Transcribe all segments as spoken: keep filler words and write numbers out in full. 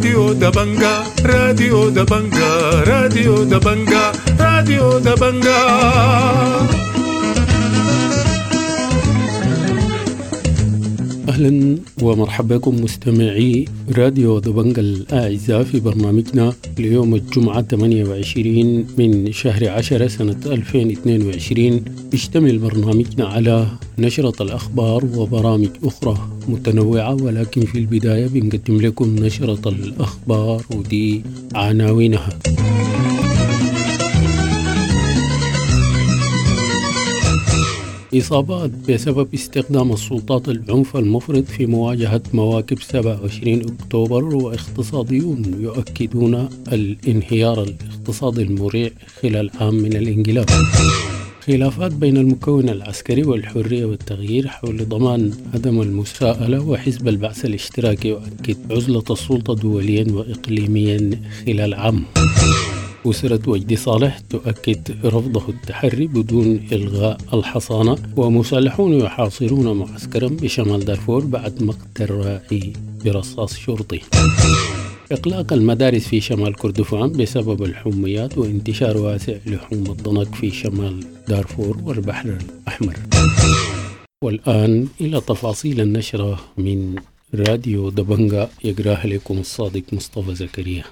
راديو دبنجا راديو دبنجا راديو دبنجا راديو دبنجا. أهلا ومرحبا بكم مستمعي راديو دبنجا الأعزاء في برنامجنا ليوم الجمعة ثمانية وعشرين من شهر عشرة سنة ألفين واثنين وعشرين. يشتمل برنامجنا على نشرة الأخبار وبرامج أخرى متنوعة، ولكن في البداية بنقدم لكم نشرة الأخبار ودي عناوينها. إصابات بسبب استخدام السلطات العنف المفرط في مواجهة مواكب سبعة وعشرين أكتوبر، واقتصاديون يؤكدون الانهيار الاقتصادي المريع خلال عام من الانقلاب. خلافات بين المكون العسكري والحرية والتغيير حول ضمان عدم المساءلة، وحزب البعث الاشتراكي يؤكد عزلة السلطة دوليا وإقليميا خلال عام. أسرة وجدي صالح تؤكد رفضه التحري بدون إلغاء الحصانة، ومسلحون يحاصرون معسكرا بشمال دارفور بعد مقتل راعي برصاص شرطي. إغلاق المدارس في شمال كردفان بسبب الحميات وانتشار واسع لحوم الضنك في شمال دارفور والبحر الأحمر. والآن إلى تفاصيل النشرة من راديو دبنجا، يقراها لكم الصادق مصطفى زكريا.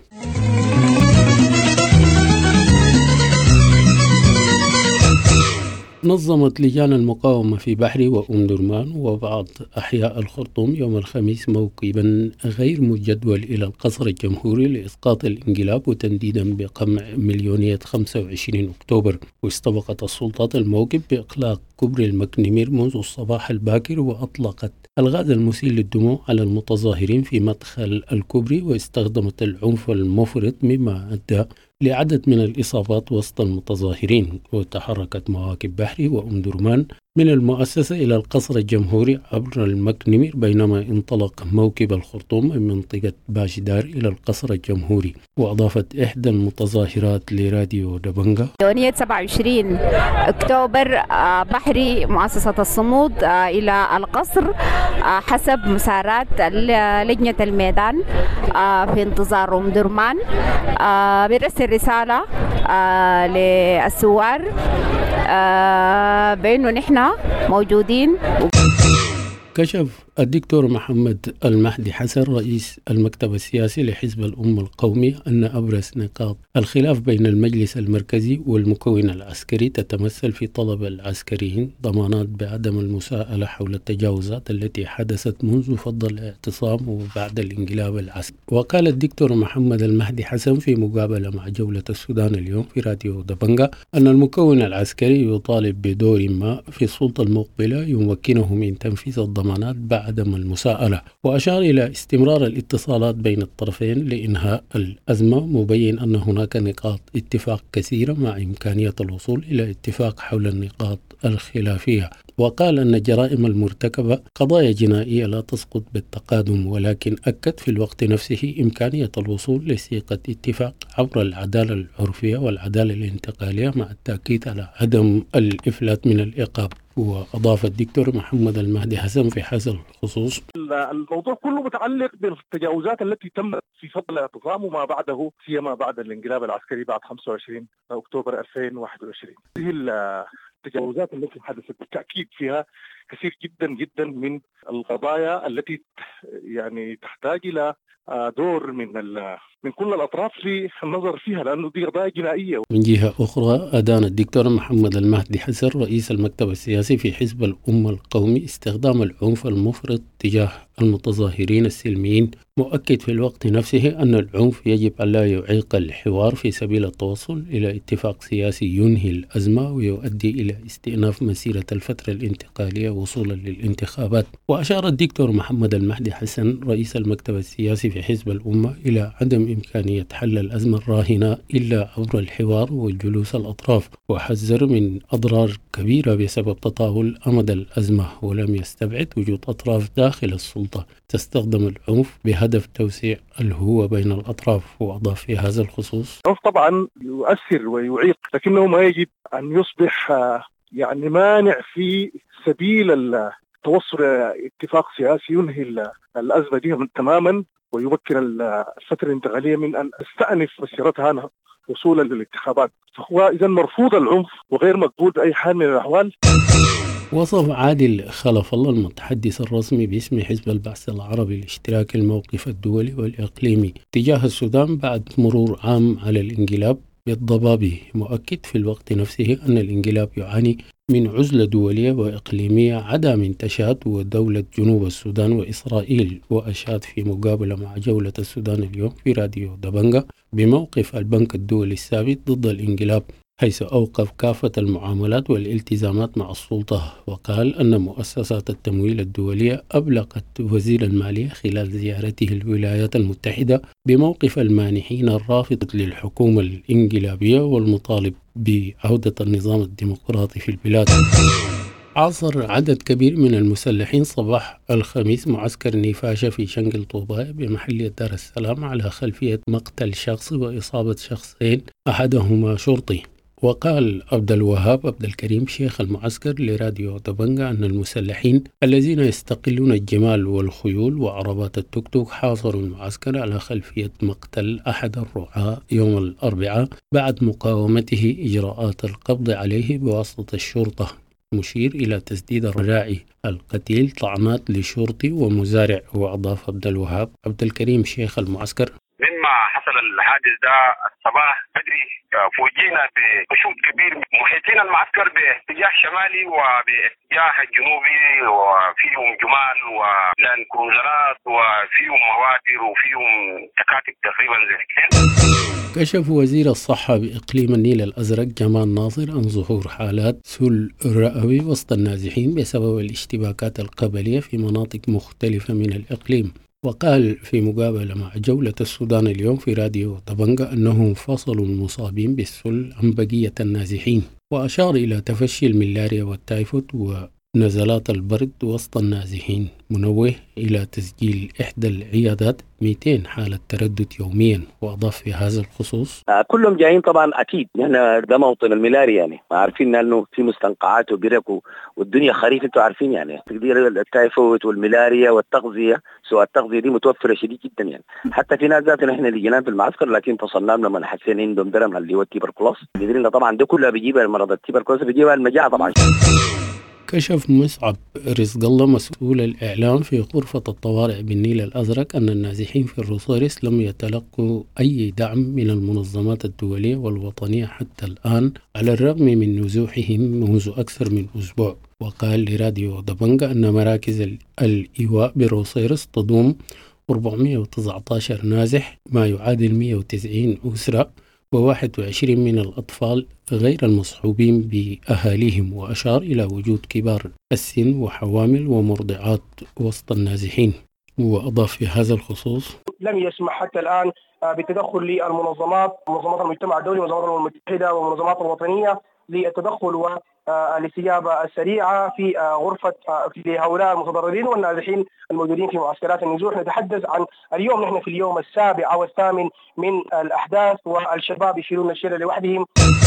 نظمت لجان المقاومة في بحري وأم درمان وبعض أحياء الخرطوم يوم الخميس موكبا غير مجدول إلى القصر الجمهوري لإسقاط الانقلاب وتنديدا بقمع مليونية خمسة وعشرين أكتوبر. واستبقت السلطات الموكب بإغلاق كوبري المكنمير منذ الصباح الباكر، وأطلقت الغاز المسيل للدموع على المتظاهرين في مدخل الكوبري، واستخدمت العنف المفرط مما أدى لعدد من الإصابات وسط المتظاهرين. وتحركت مواكب بحري وأم درمان من المؤسسة إلى القصر الجمهوري عبر المكنمير، بينما انطلق موكب الخرطوم من منطقة باشدار إلى القصر الجمهوري. وأضافت إحدى المتظاهرات لراديو دبنجا: يومية سبعة وعشرين أكتوبر بحري مؤسسة الصمود إلى القصر حسب مسارات لجنة الميدان في انتظار أم درمان. برسل رسالة للسوار بأنه نحن موجودين. كشف الدكتور محمد المهدي حسن رئيس المكتب السياسي لحزب الأمة القومي أن أبرز نقاط الخلاف بين المجلس المركزي والمكون العسكري تتمثل في طلب العسكريين ضمانات بعدم المساءلة حول التجاوزات التي حدثت منذ فض الاعتصام وبعد الانقلاب العسكري. وقال الدكتور محمد المهدي حسن في مقابلة مع جولة السودان اليوم في راديو دبنجا أن المكون العسكري يطالب بدور ما في السلطة المقبلة يمكنه من تنفيذ الضمانات بعد عدم المساءلة. وأشار إلى استمرار الاتصالات بين الطرفين لإنهاء الأزمة، مبين أن هناك نقاط اتفاق كثيرة مع إمكانية الوصول إلى اتفاق حول النقاط الخلافية. وقال أن الجرائم المرتكبة قضايا جنائية لا تسقط بالتقادم، ولكن أكد في الوقت نفسه إمكانية الوصول لسيقة اتفاق عبر العدالة العرفية والعدالة الانتقالية، مع التأكيد على عدم الإفلات من العقاب. وأضاف الدكتور محمد المهدي حسن في هذا الخصوص: الموضوع كله متعلق بالتجاوزات التي تمت في فضل الاعتصام وما بعده، سيما بعد الانقلاب العسكري بعد خمسة وعشرين أكتوبر ألفين وواحد وعشرين. هذه التجاوزات التي حدثت بالتأكيد فيها كثير جدا جدا من القضايا التي يعني تحتاج إلى دور من من كل الأطراف في النظر فيها، لأنه دي قضايا جنائية. من جهة أخرى، أدان الدكتور محمد المهدي حسن رئيس المكتب السياسي في حزب الأمة القومي استخدام العنف المفرط تجاه المتظاهرين السلميين، مؤكد في الوقت نفسه أن العنف يجب أن لا يعيق الحوار في سبيل التوصل إلى اتفاق سياسي ينهي الأزمة ويؤدي إلى استئناف مسيرة الفترة الانتقالية وصولا للانتخابات. وأشار الدكتور محمد المهدي حسن رئيس المكتب السياسي في حزب الأمة إلى عدم إمكانية حل الأزمة الراهنة إلا عبر الحوار وجلوس الأطراف، وحذر من أضرار كبيرة بسبب تطاول أمد الأزمة، ولم يستبعد وجود أطراف داخل السلطة تستخدم العنف بهدف توسيع الهوة بين الأطراف. وأضاف في هذا الخصوص: العنف طبعا يؤثر ويعيق، لكنه ما يجب أن يصبح يعني مانع في سبيل التوصل إلى اتفاق سياسي ينهي الأزمة دي تماما ويمكن الفترة الانتقالية من أن تستأنف مسيرتها وصولا للانتخابات. فهو إذا مرفوض العنف وغير مقبول بأي حال من الأحوال. وصف عادل خلف الله المتحدث الرسمي باسم حزب البعث العربي الاشتراكي الموقف الدولي والإقليمي تجاه السودان بعد مرور عام على الانقلاب بالضبابي، مؤكد في الوقت نفسه أن الانقلاب يعاني من عزلة دولية وإقليمية عدا من تشاد ودولة جنوب السودان وإسرائيل. وأشاد في مقابلة مع جولة السودان اليوم في راديو دبنجة بموقف البنك الدولي الثابت ضد الانقلاب، حيث أوقف كافة المعاملات والالتزامات مع السلطة. وقال أن مؤسسات التمويل الدولية أبلغت وزير المالية خلال زيارته الولايات المتحدة بموقف المانحين الرافض للحكومة الانقلابية والمطالب بعودة النظام الديمقراطي في البلاد. عاصر عدد كبير من المسلحين صباح الخميس معسكر نيفاشة في شنقل طوباي بمحلية دار السلام على خلفية مقتل شخص وإصابة شخصين أحدهما شرطي. وقال عبد الوهاب عبد الكريم شيخ المعسكر لراديو دبنجة أن المسلحين الذين يستقلون الجمال والخيول وعربات التوك توك حاصروا المعسكر على خلفية مقتل أحد الرعاة يوم الأربعاء بعد مقاومته إجراءات القبض عليه بواسطة الشرطة، مشير إلى تسديد الراعي القتيل طعنات لشرطي ومزارع. وأضاف عبد الوهاب عبد الكريم شيخ المعسكر: مما حصل الحادث ده الصباح بدري فوجئنا بحشود كبير محيطين المعسكر باتجاه شمالي وباتجاه الجنوبي، وفيهم جمال ولان كروزرات وفيهم مواتر وفيهم تكاتك تقريبا زي كده. كشف وزير الصحة بإقليم النيل الأزرق جمال ناصر عن ظهور حالات سل رئوي وسط النازحين بسبب الاشتباكات القبلية في مناطق مختلفة من الإقليم. وقال في مقابلة مع جولة السودان اليوم في راديو دبنجة أنهم فصلوا المصابين بالسل عن بقية النازحين، وأشار إلى تفشي الملاريا والتايفود ونزلات البرد وسط النازحين، منوه إلى تسجيل إحدى العيادات مئتين حالة تردد يوميا. وأضاف في هذا الخصوص: آه كلهم جايين طبعا أكيد، يعني ده موطن الملاريا، يعني عارفين أنه في مستنقعات وبرك والدنيا خريف، أنتوا عارفين يعني تقدير التايفود والملاريا والتغذية، سواء التغذية دي متوفرة شديد جدا يعني. حتى في ناس ذاتنا إحنا اللي جينا في المعسكر لكن فصلنا لما حسينا عندهم درم اللي هو التيبركلوس، قدرنا طبعا ده كلها بيجيبها المرض التيبركلوس، بيجيبها المجاعة طبعا. كشف مصعب رزق الله مسؤول الإعلام في غرفة الطوارئ بالنيل الأزرق أن النازحين في الروسيرس لم يتلقوا أي دعم من المنظمات الدولية والوطنية حتى الآن على الرغم من نزوحهم منذ أكثر من أسبوع. وقال لراديو دبنجة أن مراكز الإيواء بالروسيرس تضم أربعمئة وتسعة عشر نازح، ما يعادل مئة وتسعين أسرة وواحد وعشرين من الأطفال غير المصحوبين بأهاليهم. وأشار إلى وجود كبار السن وحوامل ومرضعات وسط النازحين. وأضاف في هذا الخصوص: لم يسمح حتى الآن بالتدخل للمنظمات، منظمات المجتمع الدولي ومنظمات الأمم المتحدة والمنظمات الوطنية للتدخل والاستجابة السريعة في غرفة لهؤلاء المتضررين والنازحين الموجودين في معسكرات النزوح. نتحدث عن اليوم، نحن في اليوم السابع والثامن من الأحداث والشباب يشيلون الشيلة لوحدهم.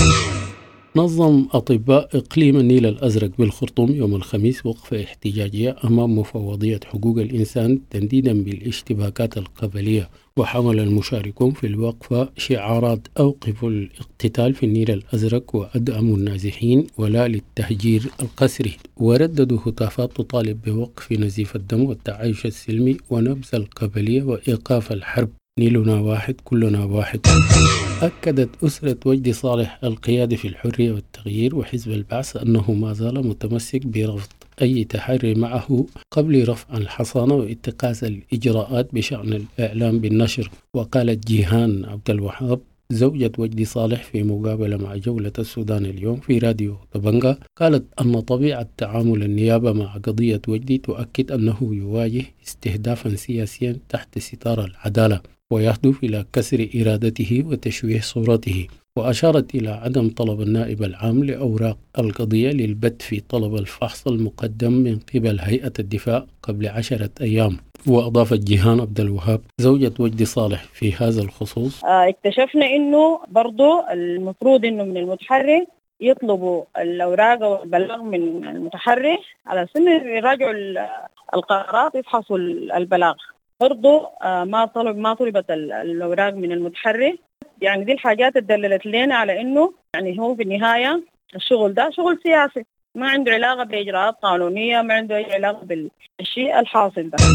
نظم أطباء إقليم النيل الأزرق بالخرطوم يوم الخميس وقفة احتجاجية أمام مفوضية حقوق الإنسان تنديدا بالاشتباكات القبلية. وحمل المشاركون في الوقفة شعارات أوقفوا الاقتتال في النيل الأزرق وأدعموا النازحين ولا للتهجير القسري. ورددوا هتافات تطالب بوقف نزيف الدم والتعايش السلمي ونبذ القبلية وإيقاف الحرب. نيلنا واحد كلنا واحد. أكدت أسرة وجدي صالح القيادة في الحرية والتغيير وحزب البعث أنه ما زال متمسك برفض أي تحري معه قبل رفع الحصانة واتخاذ الإجراءات بشأن الإعلام بالنشر. وقالت جيهان عبد الوهاب زوجة وجدي صالح في مقابلة مع جولة السودان اليوم في راديو دبنجة، قالت أن طبيعة تعامل النيابة مع قضية وجدي تؤكد أنه يواجه استهدافا سياسيا تحت ستار العدالة ويهدف إلى كسر إرادته وتشويه صورته. وأشارت إلى عدم طلب النائب العام لأوراق القضية للبت في طلب الفحص المقدم من قبل هيئة الدفاع قبل عشرة أيام. وأضافت جيهان عبد الوهاب زوجة وجدي صالح في هذا الخصوص: اكتشفنا إنه برضو المفروض إنه من المتحرك يطلبوا الأوراق والبلاغ من المتحرك على سن يراجعوا القرارات ويفحصوا البلاغ. برضه ما طلب ما طلبت الأوراق من المتحري. يعني دي الحاجات اللي دللت لنا على إنه يعني هو في النهاية الشغل ده شغل سياسي، ما عنده علاقة بإجراءات قانونية، ما عنده أي علاقة بالشيء الحاصل ده.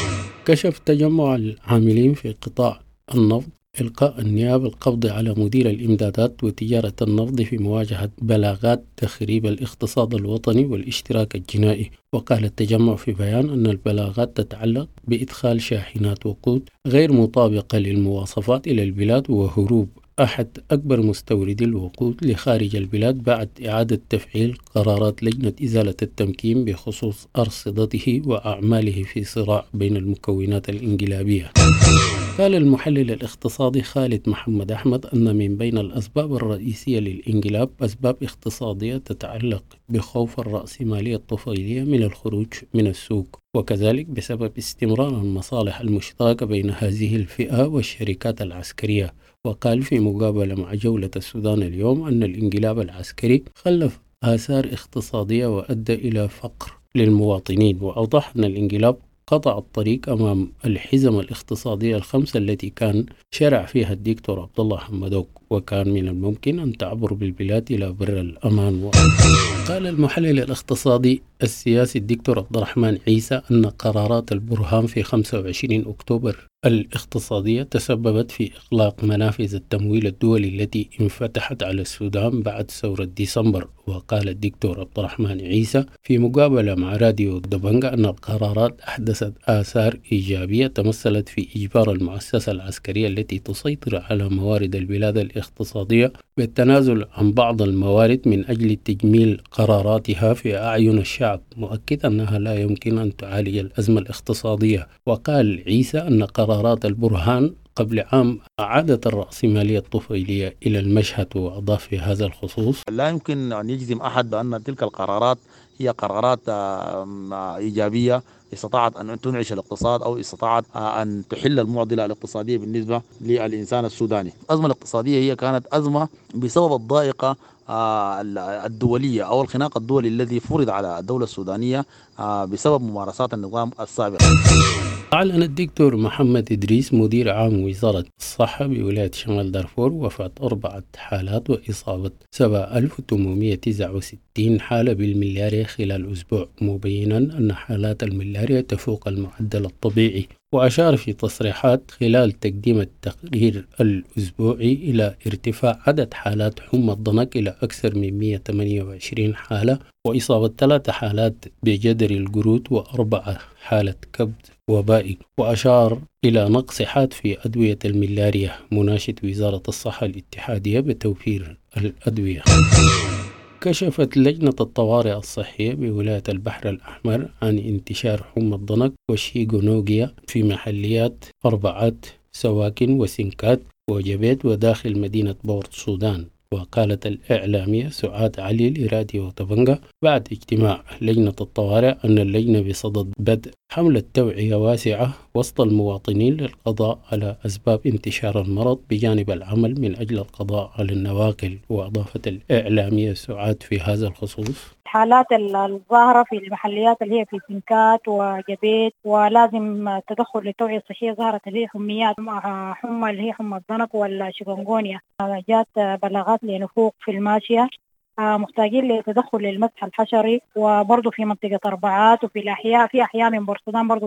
كشف تجمع العاملين في قطاع النفط إلقاء النيابة القبض على مدير الإمدادات وتجارة النفط في مواجهة بلاغات تخريب الاقتصاد الوطني والاشتراك الجنائي. وقال التجمع في بيان أن البلاغات تتعلق بإدخال شاحنات وقود غير مطابقة للمواصفات إلى البلاد وهروب أحد أكبر مستوردي الوقود لخارج البلاد بعد إعادة تفعيل قرارات لجنة إزالة التمكين بخصوص أرصدته وأعماله في صراع بين المكونات الإنقلابية. قال المحلل الاقتصادي خالد محمد أحمد أن من بين الأسباب الرئيسية للإنقلاب أسباب اقتصادية تتعلق بخوف الرأسمالية الطفيلية من الخروج من السوق، وكذلك بسبب استمرار المصالح المشتركة بين هذه الفئة والشركات العسكرية. وقال في مقابلة مع جولة السودان اليوم أن الانقلاب العسكري خلف آثار اقتصادية وأدى إلى فقر للمواطنين، وأوضح أن الانقلاب قطع الطريق أمام الحزم الاقتصادية الخمسة التي كان شرع فيها الدكتور عبد الله حمدوك، وكان من الممكن أن تعبر بالبلاد إلى بر الأمان. قال المحلل الاقتصادي السياسي الدكتور عبد الرحمن عيسى أن قرارات البرهان في خمسة وعشرين أكتوبر الاقتصادية تسببت في إغلاق منافذ التمويل الدولي التي انفتحت على السودان بعد ثورة ديسمبر. وقال الدكتور عبد الرحمن عيسى في مقابلة مع راديو دبنجة أن القرارات أحدثت آثار إيجابية تمثلت في إجبار المؤسسة العسكرية التي تسيطر على موارد البلاد الاقتصادية بالتنازل عن بعض الموارد من أجل تجميل قراراتها في أعين الشعب، مؤكد أنها لا يمكن أن تعالج الأزمة الاقتصادية. وقال عيسى أن قرارات البرهان قبل عام أعادت الرأسمالية الطفيلية إلى المشهد، وأضاف في هذا الخصوص: لا يمكن أن يجزم أحد بأن تلك القرارات هي قرارات إيجابية استطاعت أن تنعش الاقتصاد أو استطاعت أن تحل المعضلة الاقتصادية بالنسبة للإنسان السوداني. الأزمة الاقتصادية هي كانت أزمة بسبب الضائقة الدولية أو الخناق الدولي الذي فرض على الدولة السودانية بسبب ممارسات النظام السابق. أعلن الدكتور محمد إدريس مدير عام وزارة الصحة بولاية شمال دارفور وفاة أربعة حالات وإصابة سبعة آلاف وثمانمائة وتسعة وستين حالة بالملاريا خلال أسبوع، مبينا أن حالات الملاريا تفوق المعدل الطبيعي. وأشار في تصريحات خلال تقديم التقرير الأسبوعي إلى ارتفاع عدد حالات حمى الضنك إلى أكثر من مئة وثمانية وعشرين حالة، وإصابة ثلاث حالات بجدر القرود وأربعة حالة كبد وبائي. وأشار إلى نقص حاد في أدوية الملاريا، مناشد وزارة الصحة الاتحادية بتوفير الأدوية. كشفت لجنة الطوارئ الصحية بولاية البحر الأحمر عن انتشار حمى الضنك والشيغونوغيا في محليات أربعات سواكن وسنكات وجبيت وداخل مدينة بورت سودان. وقالت الإعلامية سعاد علي لراديو طبنجة بعد اجتماع لجنة الطوارئ أن اللجنة بصدد بدء حملة توعية واسعة وسط المواطنين للقضاء على أسباب انتشار المرض بجانب العمل من أجل القضاء على النواقل. وأضافت الإعلامية سعاد في هذا الخصوص: الحالات الظاهرة في المحليات اللي هي في سنكات وجبيت ولازم تدخل للتوعية الصحية ظهرت اللي هي حميات حمى اللي هي حمى الضنك والشيغونغونيا. جات بلاغات لنفوق في الماشية، محتاجين لتدخل للمسح الحشري، وبرضه في منطقة أربعات وفي الأحياء في أحياء من بورسودان برضه.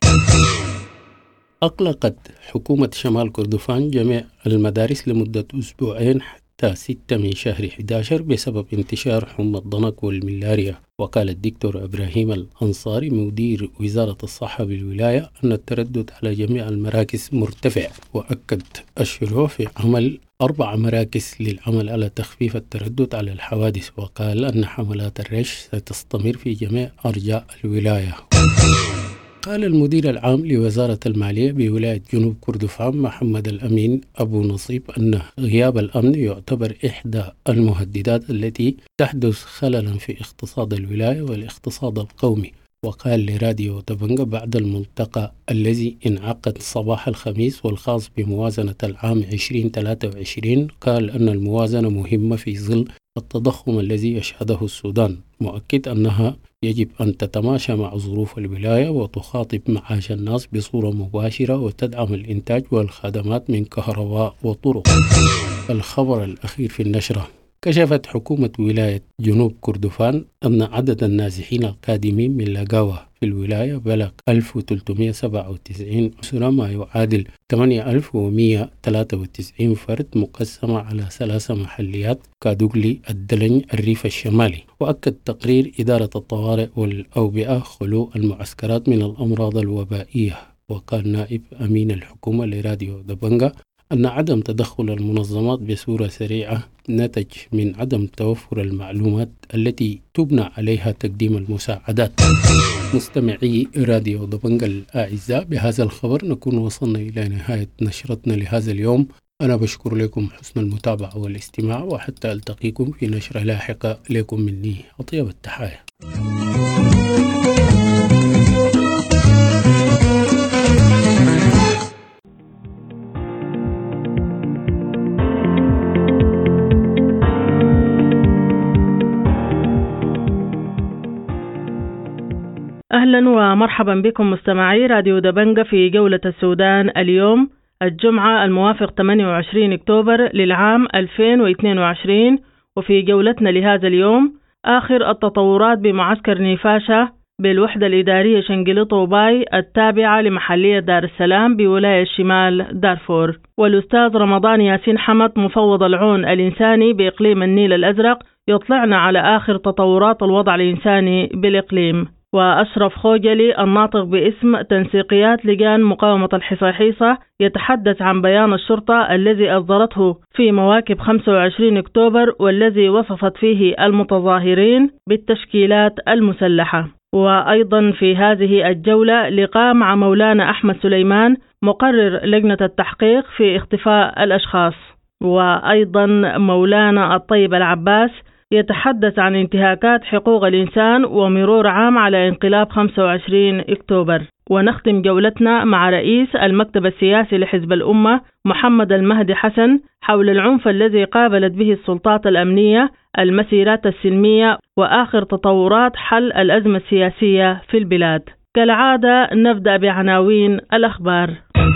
أطلقت حكومة شمال كردفان جميع المدارس لمدة أسبوعين حتى ستة من شهر أحد عشر بسبب انتشار حمى الضنك والملاريا. وقال الدكتور إبراهيم الأنصاري مدير وزارة الصحة بالولاية أن التردد على جميع المراكز مرتفع، وأكد الشروع في عمل أربع مراكز للعمل على تخفيف التردد على الحوادث. وقال أن حملات الرش ستستمر في جميع أرجاء الولاية. قال المدير العام لوزارة المالية بولاية جنوب كردفان محمد الأمين أبو نصيب أن غياب الأمن يعتبر إحدى المهددات التي تحدث خللا في اقتصاد الولاية والاقتصاد القومي. وقال لراديو دبنجة بعد الملتقى الذي انعقد صباح الخميس والخاص بموازنة العام عشرين ثلاثة وعشرين، قال أن الموازنة مهمة في ظل التضخم الذي يشهده السودان، مؤكد أنها يجب أن تتماشى مع ظروف الولاية وتخاطب معاش الناس بصورة مباشرة وتدعم الإنتاج والخدمات من كهرباء وطرق. الخبر الأخير في النشرة: كشفت حكومة ولاية جنوب كردفان أن عدد النازحين القادمين من لاقاوة في الولاية بلغ ألف وثلاثمائة وسبعة وتسعين أسرة، ما يعادل ثمانية آلاف ومئة وثلاثة وتسعين فرد مقسمة على ثلاث محليات: كادوغلي، الدلنج، الريف الشمالي. وأكد تقرير إدارة الطوارئ والأوبئة خلو المعسكرات من الأمراض الوبائية. وقال نائب أمين الحكومة لراديو دبنجا أن عدم تدخل المنظمات بصورة سريعة نتج من عدم توفر المعلومات التي تبنى عليها تقديم المساعدات. مستمعي راديو دبنجا الأعزاء، بهذا الخبر نكون وصلنا إلى نهاية نشرتنا لهذا اليوم. أنا بشكر لكم حسن المتابعة والاستماع، وحتى ألتقيكم في نشرة لاحقة. لكم مني أطيب التحايا. أهلا ومرحبا بكم مستمعي راديو دبنجة في جولة السودان اليوم الجمعة الموافق ثمانية وعشرين أكتوبر للعام ألفين واثنين وعشرين. وفي جولتنا لهذا اليوم آخر التطورات بمعسكر نيفاشا بالوحدة الإدارية شنقلطو باي التابعة لمحلية دار السلام بولاية شمال دارفور. والأستاذ رمضان ياسين حمد مفوض العون الإنساني بإقليم النيل الأزرق يطلعنا على آخر تطورات الوضع الإنساني بالإقليم. وأشرف خوجلي الناطق باسم تنسيقيات لجان مقاومة الحصيحيصة يتحدث عن بيان الشرطة الذي أصدرته في مواكب خمسة وعشرين أكتوبر والذي وصفت فيه المتظاهرين بالتشكيلات المسلحة. وأيضا في هذه الجولة لقاء مع مولانا أحمد سليمان مقرر لجنة التحقيق في اختفاء الأشخاص. وأيضا مولانا الطيب العباس يتحدث عن انتهاكات حقوق الإنسان ومرور عام على انقلاب خمسة وعشرين أكتوبر. ونختم جولتنا مع رئيس المكتب السياسي لحزب الأمة محمد المهدي حسن حول العنف الذي قابلت به السلطات الأمنية المسيرات السلمية وآخر تطورات حل الأزمة السياسية في البلاد. كالعادة نبدأ بعناوين الأخبار.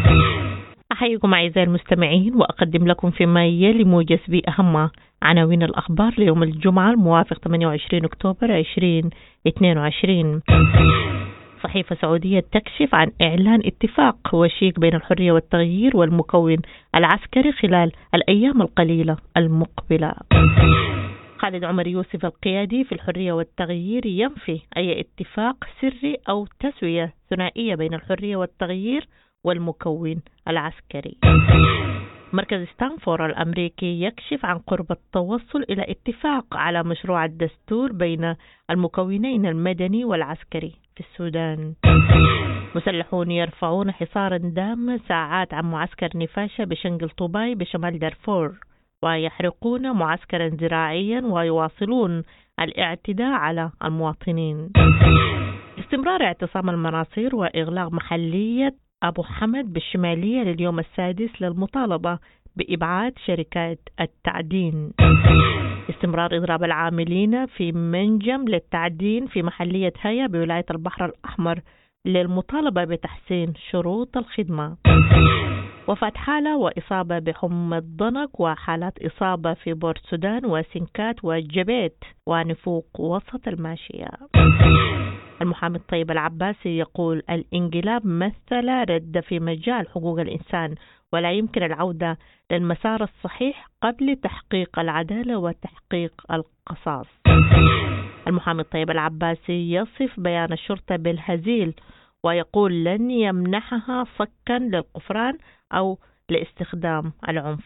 أحييكم أعزائي المستمعين وأقدم لكم فيما يلي موجز بأهم عناوين الأخبار ليوم الجمعة الموافق ثمانية وعشرين أكتوبر ألفين واثنين وعشرين. صحيفة سعودية تكشف عن إعلان اتفاق وشيك بين الحرية والتغيير والمكون العسكري خلال الأيام القليلة المقبلة. خالد عمر يوسف القيادي في الحرية والتغيير ينفي أي اتفاق سري أو تسوية ثنائية بين الحرية والتغيير والمكون العسكري. مركز ستانفورد الأمريكي يكشف عن قرب التوصل إلى اتفاق على مشروع الدستور بين المكونين المدني والعسكري في السودان. مسلحون يرفعون حصارا دام ساعات عن معسكر نفاشة بشنقلطو باي بشمال دارفور ويحرقون معسكرا زراعيا ويواصلون الاعتداء على المواطنين. استمرار اعتصام المناصير وإغلاق محلية أبو حمد بالشمالية لليوم السادس للمطالبة بإبعاد شركات التعدين. استمرار إضراب العاملين في منجم للتعدين في محلية هيا بولاية البحر الأحمر للمطالبة بتحسين شروط الخدمة. وفاة حالة وإصابة بحمى الضنك وحالات إصابة في بورت سودان وسنكات وجبيت ونفوق وسط الماشية. المحامي الطيب العباسي يقول الانقلاب مثل رد في مجال حقوق الإنسان ولا يمكن العودة للمسار الصحيح قبل تحقيق العدالة وتحقيق القصاص. المحامي الطيب العباسي يصف بيان الشرطة بالهزيل ويقول لن يمنحها صكا للقفران أو لاستخدام العنف.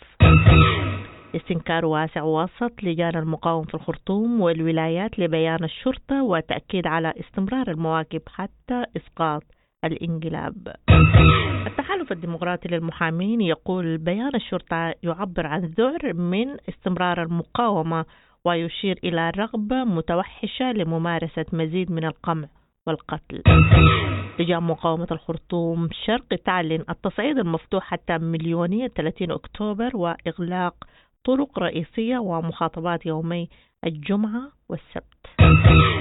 استنكار واسع وسط لجان المقاومة في الخرطوم والولايات لبيان الشرطة وتأكيد على استمرار المواكب حتى إسقاط الانقلاب. التحالف الديمقراطي للمحامين يقول بيان الشرطة يعبر عن ذعر من استمرار المقاومة ويشير إلى رغبة متوحشة لممارسة مزيد من القمع والقتل. لجان مقاومة الخرطوم شرق تعلن التصعيد المفتوح حتى مليونية ثلاثين أكتوبر وإغلاق طرق رئيسية ومخاطبات يومي الجمعة والسبت.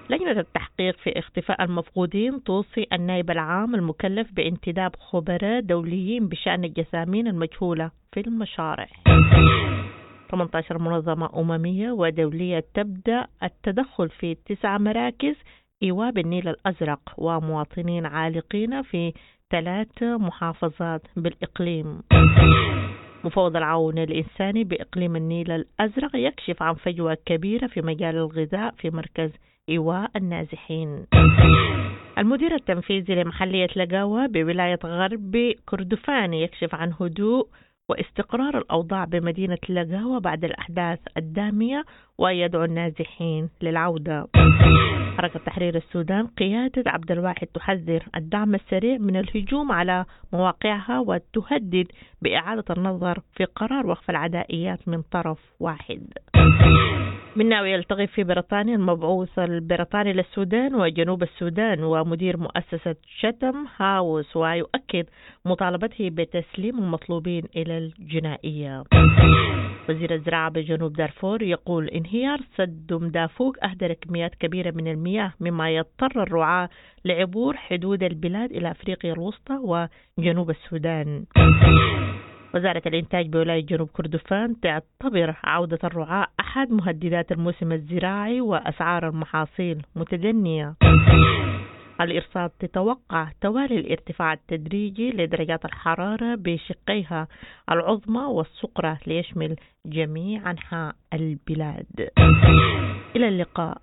لجنة التحقيق في اختفاء المفقودين توصي النائب العام المكلف بانتداب خبراء دوليين بشأن الجثامين المجهولة في المشارع. ثمانية عشر منظمة أممية ودولية تبدأ التدخل في تسع مراكز إيواء بالنيل الأزرق ومواطنين عالقين في ثلاث محافظات بالإقليم. مفوض العون الإنساني بإقليم النيل الأزرق يكشف عن فجوة كبيرة في مجال الغذاء في مركز إيواء النازحين. المدير التنفيذي لمحلية لقاوة بولاية غرب كردفان يكشف عن هدوء واستقرار الأوضاع بمدينة لقاوة بعد الأحداث الدامية ويدعو النازحين للعودة. حركة تحرير السودان قيادة عبد الواحد تحذر الدعم السريع من الهجوم على مواقعها وتهدد بإعادة النظر في قرار وقف العدائيات من طرف واحد. من ناوي يلتقي في بريطانيا المبعوث البريطاني للسودان وجنوب السودان ومدير مؤسسة شتم هاوس ويؤكد مطالبته بتسليم المطلوبين إلى الجنائية. وزير الزراعة بجنوب دارفور يقول انهيار سد مدافوق أهدر كميات كبيرة من المياه مما يضطر الرعاة لعبور حدود البلاد إلى أفريقيا الوسطى وجنوب السودان. وزارة الإنتاج بولاية جنوب كردفان تعتبر عودة الرعاة أحد مهددات الموسم الزراعي وأسعار المحاصيل متدنية. الإرصاد تتوقع توالي الارتفاع التدريجي لدرجات الحرارة بشقيها العظمى والصقرة ليشمل جميع أنحاء البلاد. إلى اللقاء.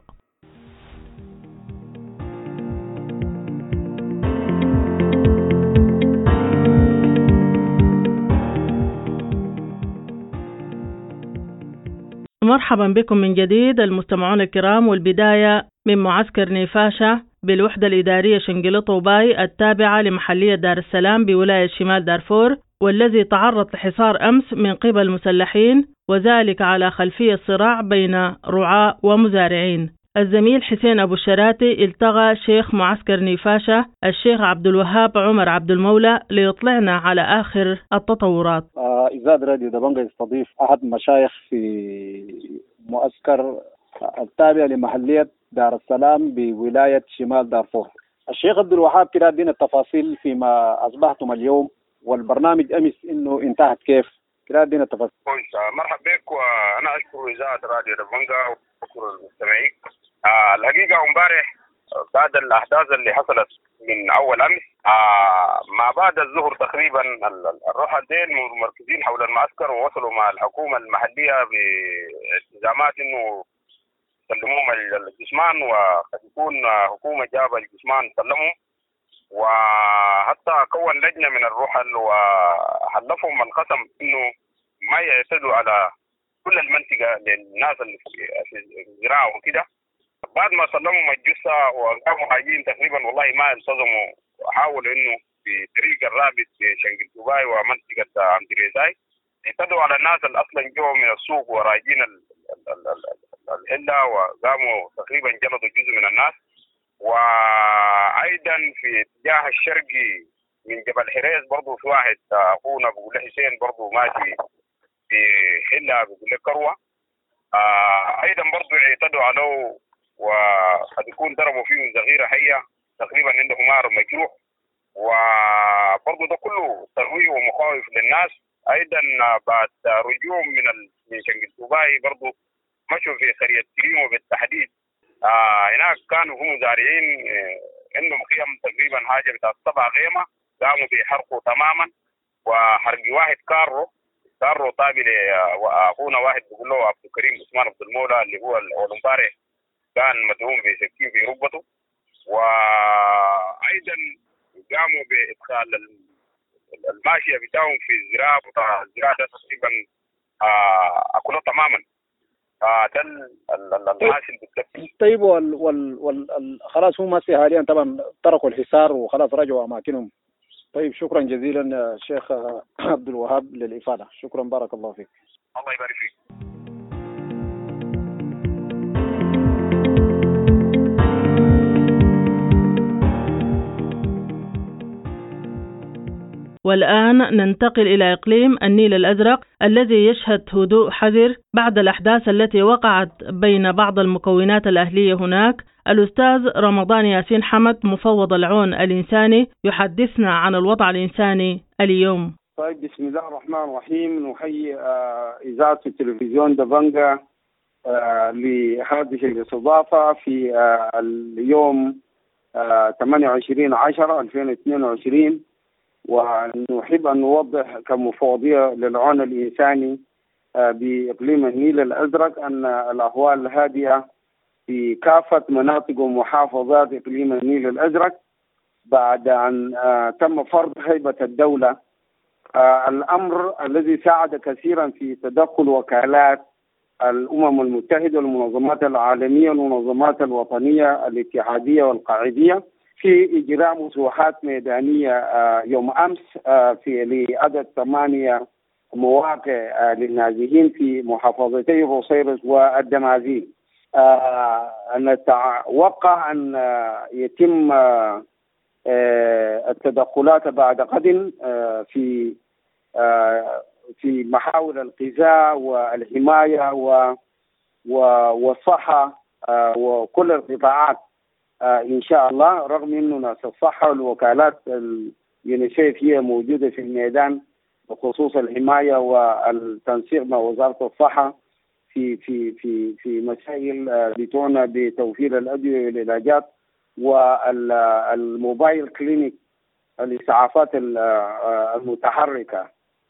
مرحبا بكم من جديد المستمعون الكرام، والبداية من معسكر نيفاشة بالوحدة الإدارية شنقلط وباي التابعة لمحلية دار السلام بولاية شمال دارفور، والذي تعرض لحصار أمس من قبل المسلحين، وذلك على خلفية صراع بين رعاة ومزارعين. الزميل حسين أبو الشراتي التقى شيخ معسكر نيفاشة الشيخ عبد الوهاب عمر عبد المولى ليطلعنا على آخر التطورات. آه إذاعة راديو دبنجة يستضيف أحد مشايخ في معسكر التابع لمحلية دار السلام بولاية شمال دارفور. الشيخ عبد الوهاب كده ادينا التفاصيل فيما أصبحتم اليوم، والبرنامج أمس إنه انتهت كيف، كده ادينا التفاصيل. مرحبا بك، وأنا أشكر إذاعة راديو دبنجة وأشكر المستمعين. آه الحقيقة امبارح بعد الأحداث اللي حصلت من أول أمس آه ما بعد الظهر تقريبا الروح دين مركزين حول المعسكر، ووصلوا مع الحكومة المحلية بالتزامات إنه سلموهم الجسمان، وقد يكون حكومة جاب الجسمان سلمهم، وحتى كون لجنة من الرحل وحلفهم القسم إنه ما يعتدوا على كل المنطقة للناس اللي في الزراعة وكده. بعد ما سلموا الجثة وقاموا حاجين تقريبا والله ما التزموا، وحاولوا إنه في طريق الرابط في شنقلتوباي ومنطقة أندريزاي اعتدوا على الناس اللي أصلا جوا من السوق وراجين الحلة، وقاموا تقريبا جلدوا جزء من الناس. وأيضا في اتجاه الشرقي من جبل حريز برضو في واحد أخونا بقول له حسين برضو ماشي في حلة بقول له كروة، أيضا برضو اعتدوا عليه وقد يكون ضربوا فيه صغيرة حية تقريبا عنده مار مجروح، وبرضو ده كله ترويج ومخاوف للناس. أيضا بعد رجوع من من شنقلتوباي برضو مشوا في قرية تريمو بالتحديد. آه هناك كانوا هم مزارعين آه عندهم خيم تقريبا حاجة بتاع سبع خيمة، قاموا بيحرقوا تماما وحرق واحد كارو كارو طابي لأخونا واحد بيقول له عبد الكريم عثمان عبد المولى اللي هو الأولمباري كان مدهون بسكين في ركبته. وأيضا قاموا بإدخال الماشية بتاعهم في الزراعة، بتاع الزراعة ده تقريبا آه أكله تماما. ده المحاصيل بالتبكير. طيب وال وال وال خلاص هم هسه حاليا طبعا تركوا الحصار وخلاص رجعوا أماكنهم. طيب شكرا جزيلا شيخ عبد الوهاب للإفادة، شكرا بارك الله فيك. الله يبارك فيك. والآن ننتقل إلى إقليم النيل الأزرق الذي يشهد هدوء حذر بعد الأحداث التي وقعت بين بعض المكونات الأهلية هناك الأستاذ رمضان ياسين حمد مفوض العون الإنساني يحدثنا عن الوضع الإنساني اليوم. طيب، بسم الله الرحمن الرحيم. نحيي إذاعة التلفزيون دبنجة لهذه الاستضافة في اليوم ثمانية وعشرين عشرة ألفين واثنين وعشرين، ونحب أن نوضح كمفوضية للعون الإنساني بإقليم النيل الأزرق أن الأحوال الهادئة في كافة مناطق ومحافظات إقليم النيل الأزرق بعد أن تم فرض هيبة الدولة، الأمر الذي ساعد كثيرا في تدخل وكالات الأمم المتحدة والمنظمات العالمية والمنظمات الوطنية الاتحادية والقاعدية في إجراء مسوحات ميدانية يوم أمس في لعدد ثمانية مواقع للنازحين في محافظتي بوصيرس والدمازين. نتوقع أن يتم التدخلات بعد غد في في محاور الغذاء والحماية والصحة وكل القطاعات إن شاء الله، رغم أنه ناس الصحة والوكالات اليونيسيف هي موجودة في الميدان بخصوص الحماية والتنسيق مع وزارة الصحة في في في في مسائل بتعنى بتوفير الأدوية والعلاجات والموبايل كلينيك الإسعافات المتحركة.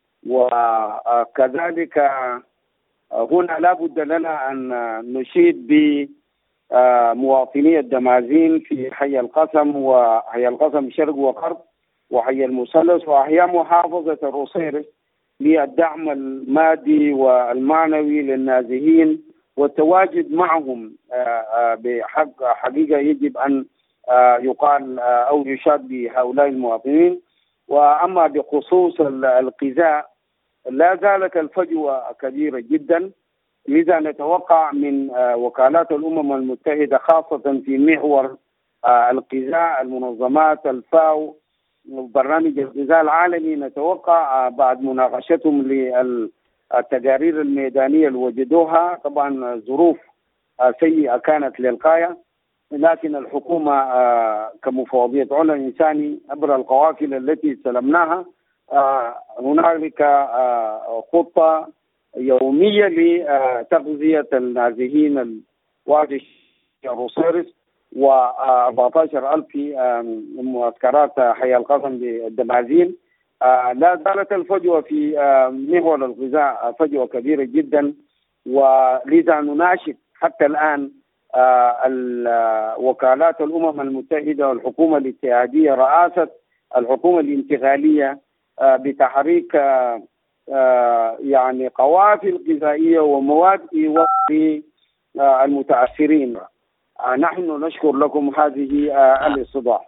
وكذلك هنا لا بد لنا أن نشيد بمواطني الدمازين في حي القسم وحي القسم شرق وغرب وحي المثلث وأحياء محافظة الروسيرس للدعم المادي والمعنوي للنازحين والتواجد معهم بحق حقيقة يجب أن يقال أو يشاد بهؤلاء المواطنين. وأما بخصوص الغذاء لا زالت الفجوة كبيرة جدا، لذا نتوقع من وكالات الأمم المتحدة خاصة في محور الغذاء المنظمات الفاو وبرنامج الغذاء العالمي، نتوقع بعد مناقشتهم للتقارير الميدانية اللي وجدوها، طبعا ظروف سيئة كانت للغاية، لكن الحكومة كمفوضية عون إنساني عبر القوافل التي استلمناها هنالك خطة يومية لتغذية النازحين الواجه الروسيرس وأربعة عشر ألف في معسكرات حي القسم بالدمازين. لا زالت الفجوة في محور الغذاء فجوة كبيرة جدا، ولذا نناشد حتى الآن وكالات الأمم المتحدة والحكومة الاتحادية رئاسة الحكومة الانتقالية بتحريك يعني قوافل غذائية ومواد إيواء للمتأثرين. نحن نشكر لكم هذه الاستضافة.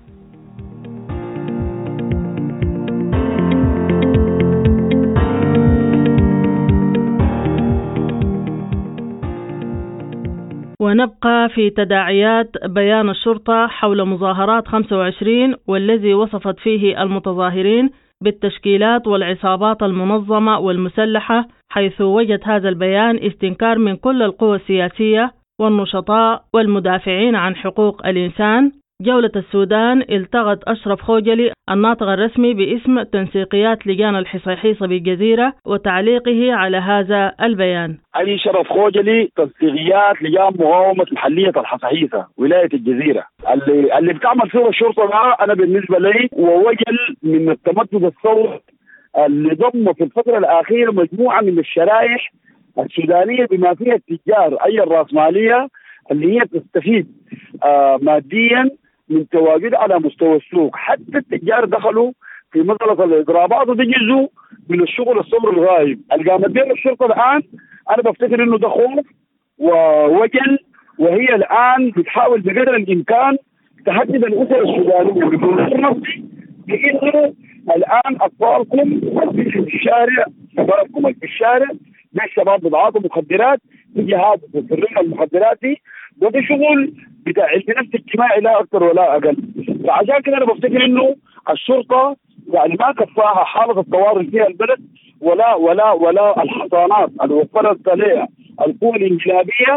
ونبقى في تداعيات بيان الشرطة حول مظاهرات خمسة وعشرين والذي وصفت فيه المتظاهرين بالتشكيلات والعصابات المنظمة والمسلحة، حيث وجد هذا البيان استنكار من كل القوى السياسية والنشطاء والمدافعين عن حقوق الإنسان. جولة السودان التغت أشرف خوجلي الناطق الرسمي باسم تنسيقيات لجان الحصيحيصة بالجزيرة وتعليقه على هذا البيان. علي شرف خوجلي، تنسيقيات لجان مقاومة محلية الحصيحيصة ولاية الجزيرة، اللي اللي بتعمل فيه الشرطة ده أنا بالنسبة لي ووجل من التمدد الثوري اللي ضم في الفترة الأخيرة مجموعة من الشرائح السودانية بما فيها التجار أي الرأسمالية اللي هي تستفيد آه ماديا من تواجد على مستوى السوق. حتى التجار دخلوا في مسألة الإضرابات وتجزوا من الشغل الصبر الغايب اللي قامت به الشرطة الآن. أنا بفتكر إنه ده خوف ووجل، وهي الآن بتحاول بقدر الإمكان تهدد الأسر السودانية بكل نفسي بإنه الآن أطفالكم في الشارع، شبابكم في الشارع ده الشباب بضعات مخدرات، تجي هذا تسرق المخدرات دي، وده شغل بتاع البنفس اجتماعي لا أكثر ولا أقل. فعشان كده أنا بفتكر إنه الشرطة يعني ما كفاها حالة الطوارئ فيها البلد ولا ولا ولا الحصانات اللي وفرت عليها القوى الانقلابية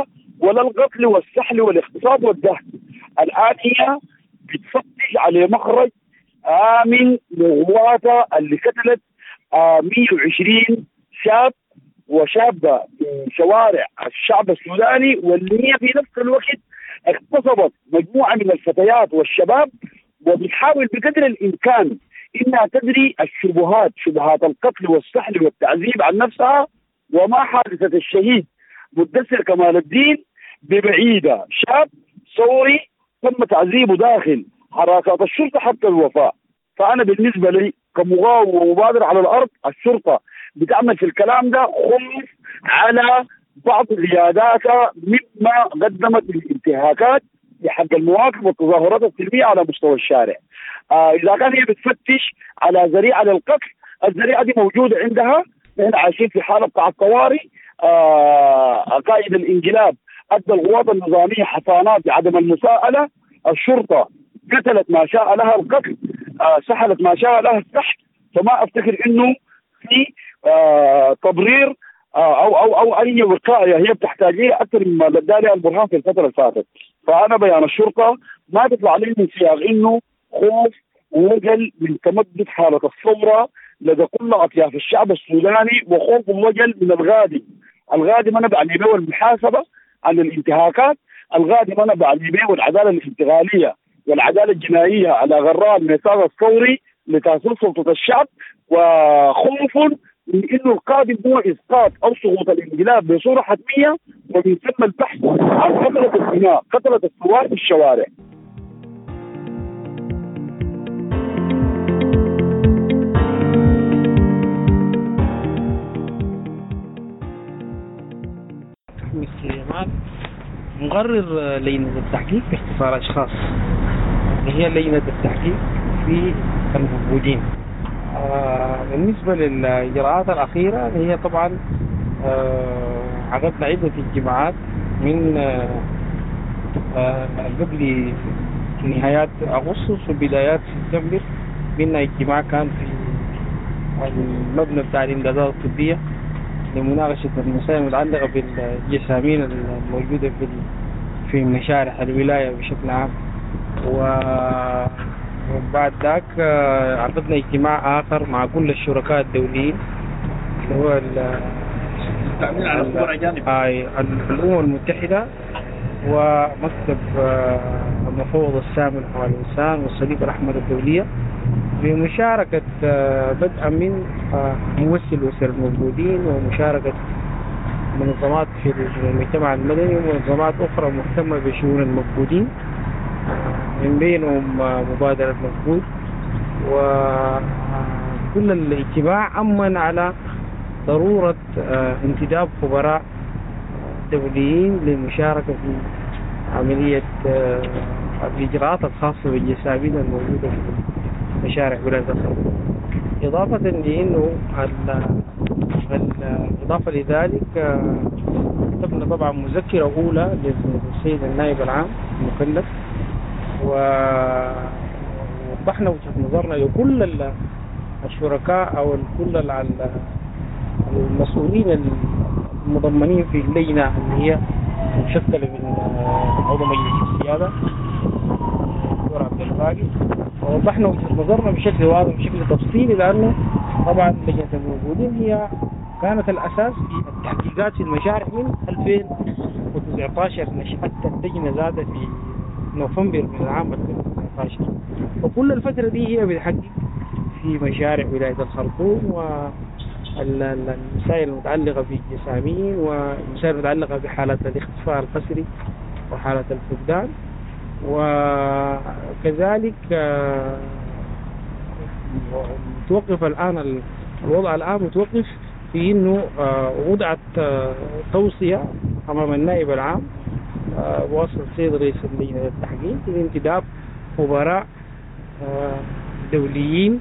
ولا القتل والسحل والاغتصاب والدهن. الآن هي بتفتش على مخرج آمن لغواته اللي قتلت آه مئة وعشرين شاب وشابة في شوارع الشعب السوداني، واللي هي في نفس الوقت اغتصبت مجموعة من الفتيات والشباب، وبتحاول بقدر الإمكان إنها تدري الشبهات شبهات القتل والسحل والتعذيب عن نفسها. وما حادثة الشهيد مدثر كمال الدين ببعيدة، شاب ثوري تم تعذيبه داخل حركات الشرطة حتى الوفاة. فأنا بالنسبة لي كمقاوم ومبادر على الأرض، الشرطة بتعمل في الكلام ده خوف على بعض قياداتها مما قدمت الانتهاكات بحق المواقف والتظاهرات السلمية على مستوى الشارع. آه إذا كان هي بتفتش على ذريعة للقتل، الذريعة دي موجودة عندها. نحن عايشين في حالة بتاع الطوارئ. آه قائد الانقلاب أدى القوات النظامية حصانات بعدم المساءلة. الشرطة قتلت ما شاء لها القتل، آه سحلت ما شاء لها السحل. فما أفتكر إنه في آه تبرير آه أو أو أو أي وقاية هي بتحتاج لها أكثر مما لدى لها البرهان في الفترة اللي فاتت. فأنا بيان الشرطة ما تطلع لي من سياق إنه خوف ووجل من تمدد حالة الثورة لدى كل أطياف الشعب السوداني، وخوف ووجل من الغادم. الغادم أنا بعني به المحاسبة عن الانتهاكات، الغادم أنا بعني به والعدالة الانتقالية والعدالة الجنائية على غراء الميثاق الثوري لتأسيس سلطة الشعب، وخوف من إنه القادم هو إسقاط أو سقوط الانقلاب بصورة حتمية، ومن ثم البحث عن قتلة البناء قتلة الثوار في الشوارع. مقرر لجنة التحقيق باختصار أشخاص، هي لجنة التحقيق في الموجودين. آه بالنسبة للإجراءات الأخيرة هي طبعا آه عقدنا عدة اجتماعات من آه آه قبل نهايات أغسطس وبدايات سبتمبر. منها اجتماع كان في المبنى بتاع الإنجازات الطبية لمناقشة المسائل المتعلقة بالجسامين الموجودة في في مشارع الولاية بشكل عام. وبعد ذاك عقدنا اجتماع آخر مع كل الشركاء الدوليين اللي هو الأمم المتحدة ومكتب المفوض السامي على الإنسان والصليب الأحمر الدولية، بمشاركة بدءا من ممثل وزراء الموجودين ومشاركة منظمات في المجتمع المدني ومنظمات أخرى مهتمة بشؤون المفقودين، من بينهم مبادرة مفقود. وكل الاجتماع أمن على ضرورة انتداب خبراء دوليين للمشاركة في عملية الإجراءات الخاصة بالجسامين الموجودة في مشارع ولاية الخرطوم. إضافة لأنه الإضافة لذلك كتبنا طبعا مذكرة أولى للسيد النائب العام المكلف، ووضحنا وجهة نظرنا لكل الشركاء أو كل المسؤولين المضمنين في اللجنة اللي هي مشكلة من عضو مجلس السيادة الدكتور عبد الباقي. ووضحنا وجهة نظرنا بشكل واضح بشكل تفصيلي، لأنه طبعا لجنة الموجودين هي كانت الأساس في التحقيقات في المشاريع من ألفين وتسعة عشر. نشأت اللجنة ذات في نوفمبر من العام ألفين وتسعة عشر، وكل الفترة دي هي بتحقق في مشاريع ولاية الخرطوم والمسائل المتعلقة بالجسامين والمسائل المتعلقة بحالة الاختفاء القسري وحالة الفقدان. وكذلك توقف الآن الوضع الآن متوقف في إنه وضعت توصية أمام النائب العام بواسطة السيد رئيس اللجنة للتحقيق لانتداب خبراء دوليين.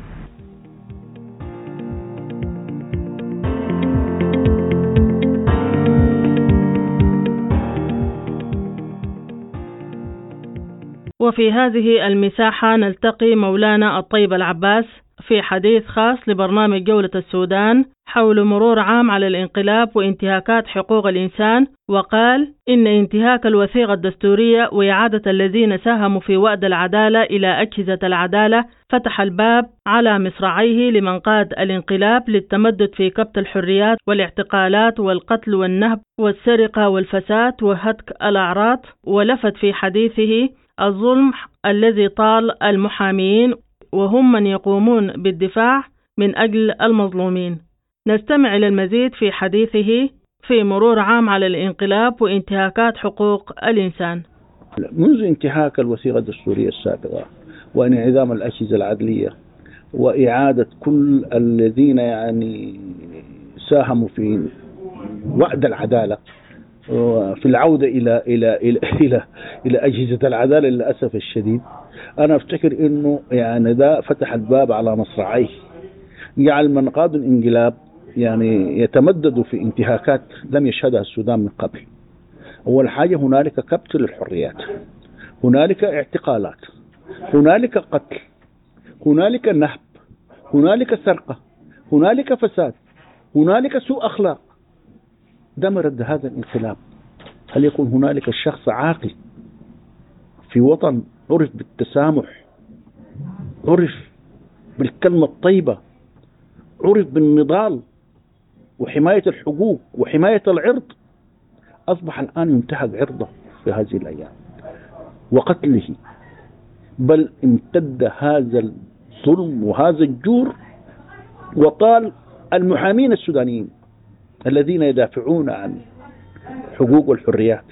وفي هذه المساحة نلتقي مولانا الطيب العباس في حديث خاص لبرنامج جولة السودان حول مرور عام على الانقلاب وانتهاكات حقوق الإنسان، وقال إن انتهاك الوثيقة الدستورية وإعادة الذين ساهموا في وأد العدالة إلى أجهزة العدالة فتح الباب على مصراعيه لمن قاد الانقلاب للتمدد في كبت الحريات والاعتقالات والقتل والنهب والسرقة والفساد وهتك الأعراض. ولفت في حديثه الظلم الذي طال المحامين وهم من يقومون بالدفاع من أجل المظلومين. نستمع إلى المزيد في حديثه في مرور عام على الانقلاب وانتهاكات حقوق الإنسان. منذ انتهاك الوثيقة الدستورية السابقة وانعدام الأجهزة العدلية وإعادة كل الذين يعني ساهموا في وعد العدالة في العودة إلى إلى إلى إلى إلى أجهزة العدالة للأسف الشديد، أنا أفتكر إنه يعني ده فتح الباب على مصراعيه، جعل من قادوا الانقلاب يعني يتمددوا في انتهاكات لم يشهدها السودان من قبل. أول حاجة هنالك كبت للحريات، هنالك اعتقالات، هنالك قتل، هنالك نهب، هنالك سرقة، هنالك فساد، هنالك سوء أخلاق. ده مرد هذا الانقلاب. هل يكون هنالك الشخص عاقل في وطن عرف بالتسامح، عرف بالكلمة الطيبة، عرف بالنضال وحماية الحقوق وحماية العرض، أصبح الآن ينتهك عرضه في هذه الأيام وقتله، بل امتد هذا الظلم وهذا الجور وطال المحامين السودانيين الذين يدافعون عن حقوق والحريات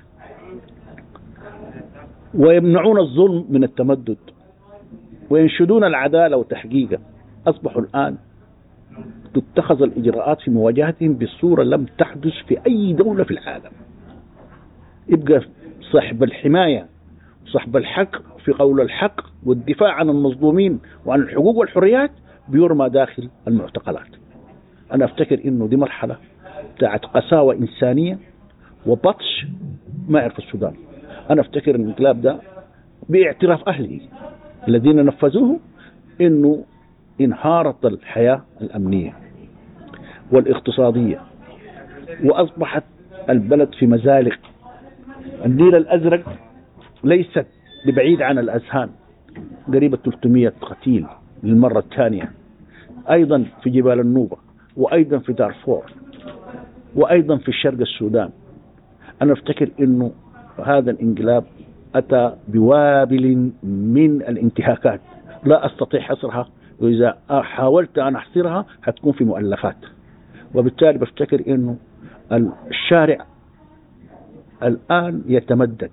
ويمنعون الظلم من التمدد وينشدون العدالة وتحقيقها، أصبحوا الآن تتخذ الإجراءات في مواجهتهم بصورة لم تحدث في أي دولة في العالم. يبقى صاحب الحماية صاحب الحق في قول الحق والدفاع عن المظلومين وعن الحقوق والحريات بيرمى داخل المعتقلات. أنا أفتكر إنه دي مرحلة بتاعت قساوة إنسانية وبطش ما يعرف السودان. أنا أفتكر إن الانقلاب ده باعتراف أهله الذين نفذوه إنه انهارت الحياة الأمنية والاقتصادية وأصبحت البلد في مزالق. النيل الأزرق ليست ببعيد عن الأذهان، قريبة ثلاثمئة قتيل للمرة الثانية، أيضا في جبال النوبة وأيضا في دارفور وأيضا في الشرق السودان. أنا أفتكر إنه هذا الانقلاب أتى بوابل من الانتهاكات لا أستطيع حصرها، وإذا حاولت أن أحصرها هتكون في مؤلفات. وبالتالي بفتكر إنه الشارع الآن يتمدد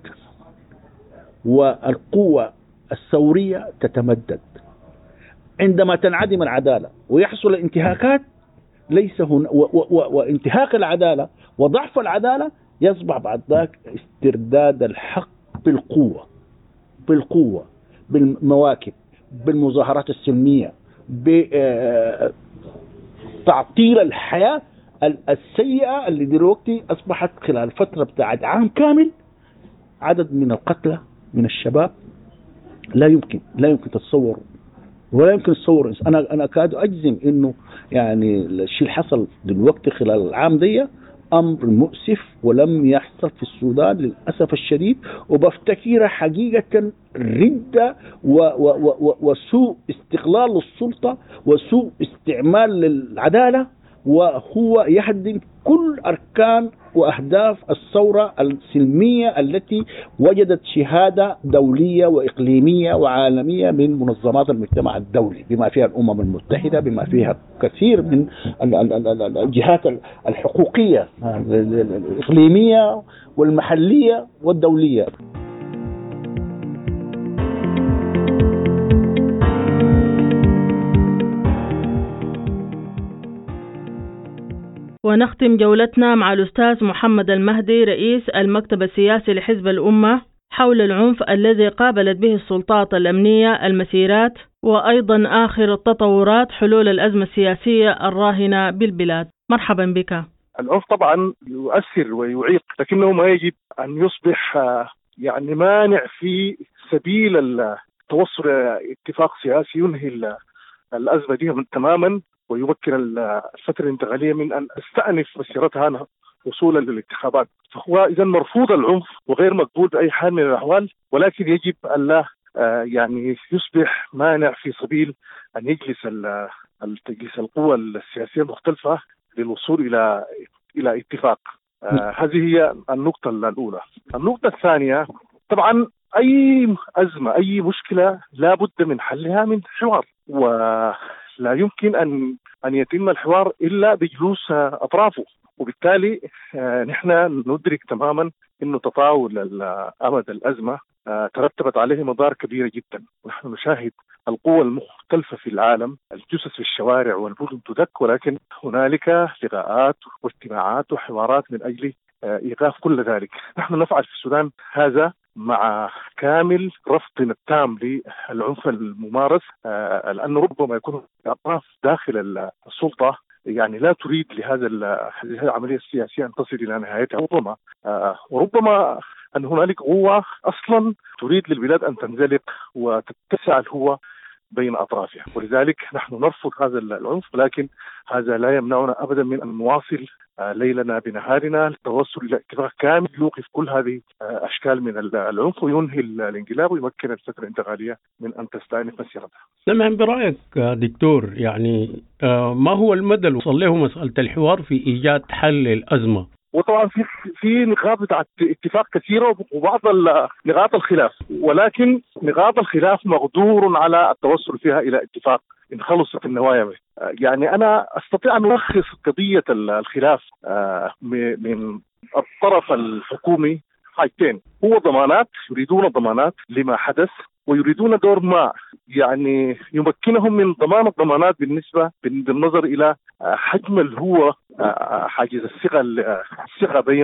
والقوة الثورية تتمدد. عندما تنعدم العدالة ويحصل الانتهاكات ليس هنا وانتهاك العدالة وضعف العدالة يصبح بعد ذاك استرداد الحق بالقوة بالقوة بالمواكب بالمظاهرات السلمية بتعطيل الحياة السيئة اللي دلوقتي أصبحت خلال فترة بتاعت عام كامل عدد من القتلى من الشباب لا يمكن لا يمكن تتصور ولا يمكن تصور. أنا أنا أكاد أجزم إنه يعني الشيء اللي حصل دلوقتي خلال العام دي أمر مؤسف ولم يحصل في السودان للأسف الشديد، وبفتكر حقيقة ردة وسوء استغلال السلطة وسوء استعمال للعدالة، وهو يهدم كل أركان وأهداف الثورة السلمية التي وجدت شهادة دولية وإقليمية وعالمية من منظمات المجتمع الدولي بما فيها الأمم المتحدة، بما فيها كثير من الجهات الحقوقية الإقليمية والمحلية والدولية. ونختم جولتنا مع الأستاذ محمد المهدي رئيس المكتب السياسي لحزب الأمة حول العنف الذي قابلت به السلطات الأمنية المسيرات وأيضا آخر التطورات حلول الأزمة السياسية الراهنة بالبلاد. مرحبا بك. العنف طبعا يؤثر ويعيق، لكنه ما يجب أن يصبح يعني مانع في سبيل التوصل إلى اتفاق سياسي ينهي الأزمة دي تماما ويمكن الفترة الانتقالية من أن تستأنف مسيرتها وصولا للانتخابات. فهو إذا مرفوض العنف وغير مقبول بأي حال من الأحوال، ولكن يجب أن لا يعني يصبح مانع في سبيل أن يجلس تجلس القوى السياسية المختلفة للوصول إلى إلى اتفاق. آه هذه هي النقطة الأولى. النقطة الثانية، طبعا أي أزمة أي مشكلة لا بد من حلها من حوار، ولا يمكن أن أن يتم الحوار إلا بجلوس أطرافه. وبالتالي آه نحن ندرك تماما أنه تطاول أمد الأزمة آه ترتبت عليه مضار كبيرة جدا. ونحن نشاهد القوى المختلفة في العالم الجثث في الشوارع والمدن تدك، ولكن هنالك لقاءات واجتماعات وحوارات من أجل آه إيقاف كل ذلك. نحن نفعل في السودان هذا مع كامل رفضنا التام للعنف الممارس، آه لأنه ربما يكون أطراف داخل السلطة يعني لا تريد لهذا هذه العملية السياسية أن تصل إلى نهايتها، ربما آه وربما أن هنالك قوة أصلا تريد للبلاد أن تنزلق وتتسع الهوة بين أطرافها. ولذلك نحن نرفض هذا العنف، ولكن هذا لا يمنعنا أبدا من أن نواصل ليلنا بنهارنا للتوصل إلى اتفاق كامل يوقف كل هذه أشكال من العنف وينهي الانقلاب ويمكن الفترة الانتقالية من أن تستأنف مسيرتها. نعم، برأيك دكتور يعني ما هو المدى اللي وصل له مسألة الحوار في إيجاد حل الأزمة؟ وطبعا في في نقاط بتاعت اتفاق كثيرة وبعض نقاط الخلاف، ولكن نقاط الخلاف مقدور على التوصل فيها إلى اتفاق إن خلصت النوايا. يعني أنا أستطيع أن ألخص قضية الخلاف من الطرف الحكومي حاجتين: هو ضمانات، يريدون ضمانات لما حدث، ويريدون دور ما يعني يمكنهم من ضمان الضمانات بالنسبة بالنظر إلى حجم اللي هو حاجز الثقة الثقة بين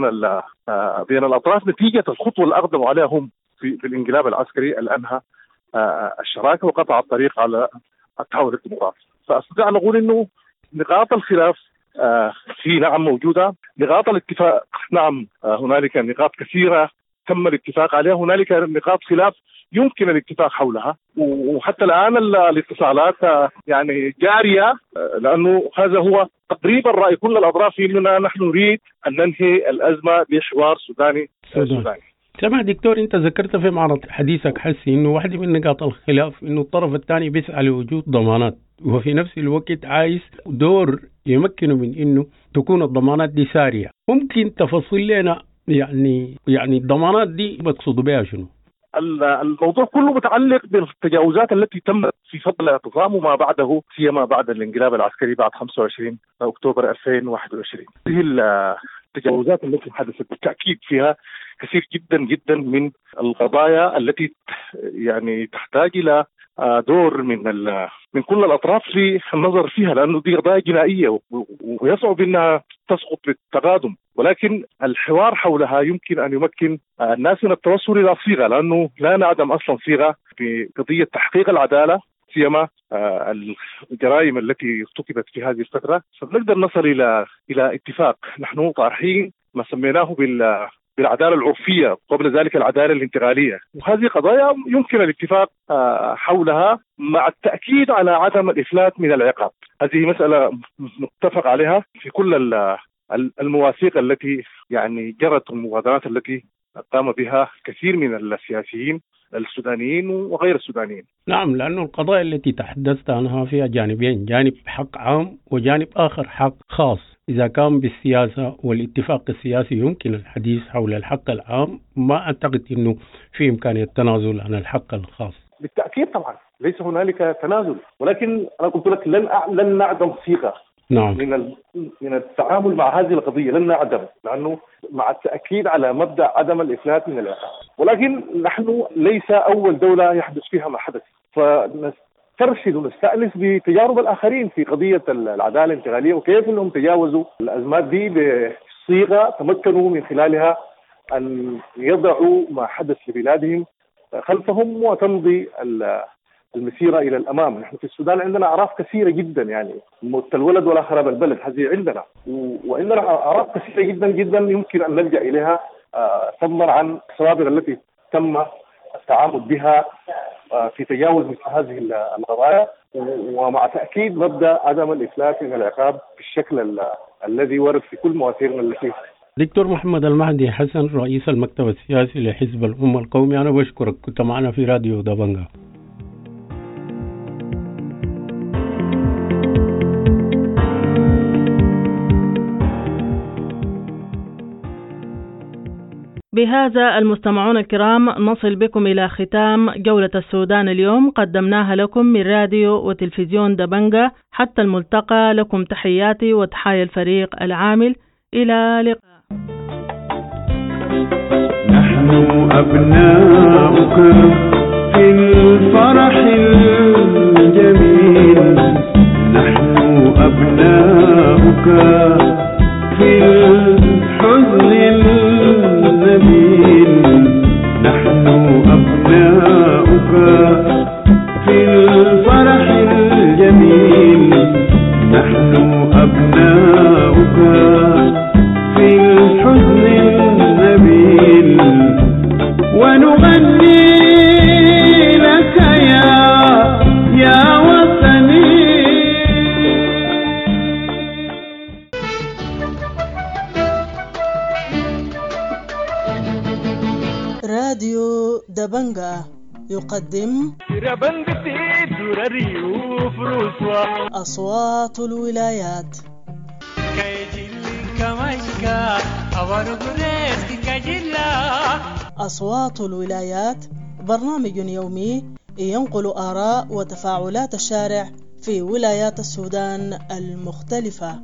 بين الأطراف نتيجة الخطوة اللي أقدموا عليها هم في, في الانقلاب العسكري اللي أنهى الشراكة وقطع الطريق على التحول الديمقراطي. فأستطيع أن أقول إنه نقاط الخلاف في نعم موجودة، نقاط الاتفاق نعم هنالك نقاط كثيرة تم الاتفاق عليها، هنالك نقاط خلاف يمكن الاتفاق حولها، وحتى الآن الاتصالات يعني جارية، لأنه هذا هو تقريبا رأي كل الأطراف إننا نحن نريد أن ننهي الأزمة بحوار سوداني سوداني. سمع دكتور، أنت ذكرت في معرض حديثك حسي إنه واحدة من نقاط الخلاف إنه الطرف الثاني بيسعى لوجود ضمانات، وفي نفس الوقت عايز دور يمكنه من إنه تكون الضمانات دي سارية. ممكن تفصل لنا يعني يعني الضمانات دي بتقصد بها شنو؟ الموضوع كله متعلق بالتجاوزات التي تمت في فضل الاعتصام وما بعده، سيما بعد الانقلاب العسكري بعد خمسة وعشرين أكتوبر ألفين وواحد وعشرين. هذه التجاوزات التي حدثت بالتأكيد فيها كثير جدا جدا من القضايا التي يعني تحتاج إلى دور من من كل الأطراف في النظر فيها، لأنه دي قضايا جنائية ويصعب أنها تسقط بالتقادم، ولكن الحوار حولها يمكن أن يمكن الناس من التوصل إلى صيغة، لأنه لا نعدم أصلا صيغة في قضية تحقيق العدالة سيما الجرائم التي ارتكبت في هذه الفترة، فنقدر نصل إلى إلى اتفاق. نحن طارحين ما سميناه بال بالعدالة العرفية، قبل ذلك العدالة الانتقالية، وهذه قضايا يمكن الاتفاق حولها مع التأكيد على عدم الإفلات من العقاب. هذه مسألة متفق عليها في كل المواثيق التي يعني جرت المبادرات التي قام بها كثير من السياسيين السودانيين وغير السودانيين. نعم، لأنه القضايا التي تحدثت عنها فيها جانبين، جانب حق عام وجانب آخر حق خاص. إذا كان بالسياسة والاتفاق السياسي يمكن الحديث حول الحق العام، ما أعتقد أنه في إمكانية التنازل عن الحق الخاص. بالتأكيد طبعا ليس هنالك تنازل، ولكن أنا قلت لك لن لن نعدم صيغة نعم. من من التعامل مع هذه القضية، لن نعدم، لأنه مع التأكيد على مبدأ عدم الإفلات من العقاب. ولكن نحن ليس أول دولة يحدث فيها ما حدث، فنسترشد ونستأنس بتجارب الآخرين في قضية العدالة الانتقالية وكيف أنهم تجاوزوا الأزمات دي بصيغة تمكنوا من خلالها أن يضعوا ما حدث لبلادهم خلفهم وتمضي المسيرة إلى الأمام. نحن في السودان عندنا أعراف كثيرة جدا، يعني موت الولد ولا خراب البلد، هذه عندنا، وعندنا أعراف كثيرة جدا جدا يمكن أن نلجأ إليها فضلا عن السوابق التي تم التعامل بها في تجاوز مثل هذه القضايا، ومع تأكيد مبدأ عدم الإفلات من العقاب بالشكل الذي ورد في كل مواسيرنا التي. دكتور محمد المهدي حسن رئيس المكتب السياسي لحزب الأمة القومي، أنا بشكرك، كنت معنا في راديو دبنجة. بهذا المستمعون الكرام نصل بكم إلى ختام جولة السودان اليوم، قدمناها لكم من راديو وتلفزيون دبنجة. حتى الملتقى، لكم تحياتي وتحايا الفريق العامل، إلى لقاء. نحن أبناؤك في الفرح الجميل، نحن أبناؤك في الحزن النبيل، نحن أبناؤك في الفرح الجميل، نحن أبناؤك في الحزن النبيل، ونغني لك يا يا وطني. راديو دبنجة يقدم أصوات الولايات. أصوات الولايات برنامج يومي ينقل آراء وتفاعلات الشارع في ولايات السودان المختلفة.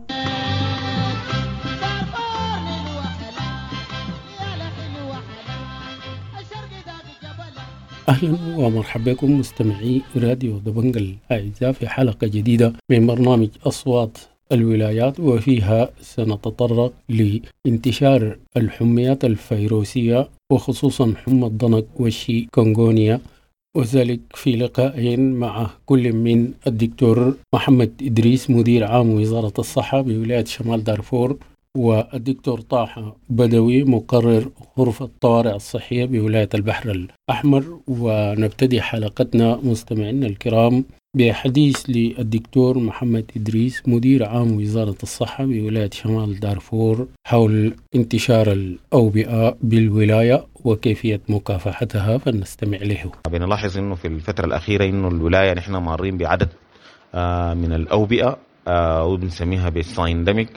أهلا ومرحبا بكم مستمعي راديو دبنجة الأعزاء في حلقة جديدة من برنامج أصوات الولايات، وفيها سنتطرق لانتشار الحميات الفيروسية وخصوصا حمى الضنك والشيكونغونيا، وذلك في لقاءين مع كل من الدكتور محمد إدريس مدير عام وزارة الصحة بولاية شمال دارفور، والدكتور طه بدوي مقرر غرفة الطوارئ الصحية بولاية البحر الأحمر. ونبتدي حلقتنا مستمعينا الكرام بحديث للدكتور محمد إدريس مدير عام وزارة الصحة بولاية شمال دارفور حول انتشار الأوبئة بالولاية وكيفية مكافحتها، فلنستمع له. بنلاحظ إنه في الفترة الأخيرة إنه الولاية نحن مارين بعدد من الأوبئة وبنسميها بالسايندميك.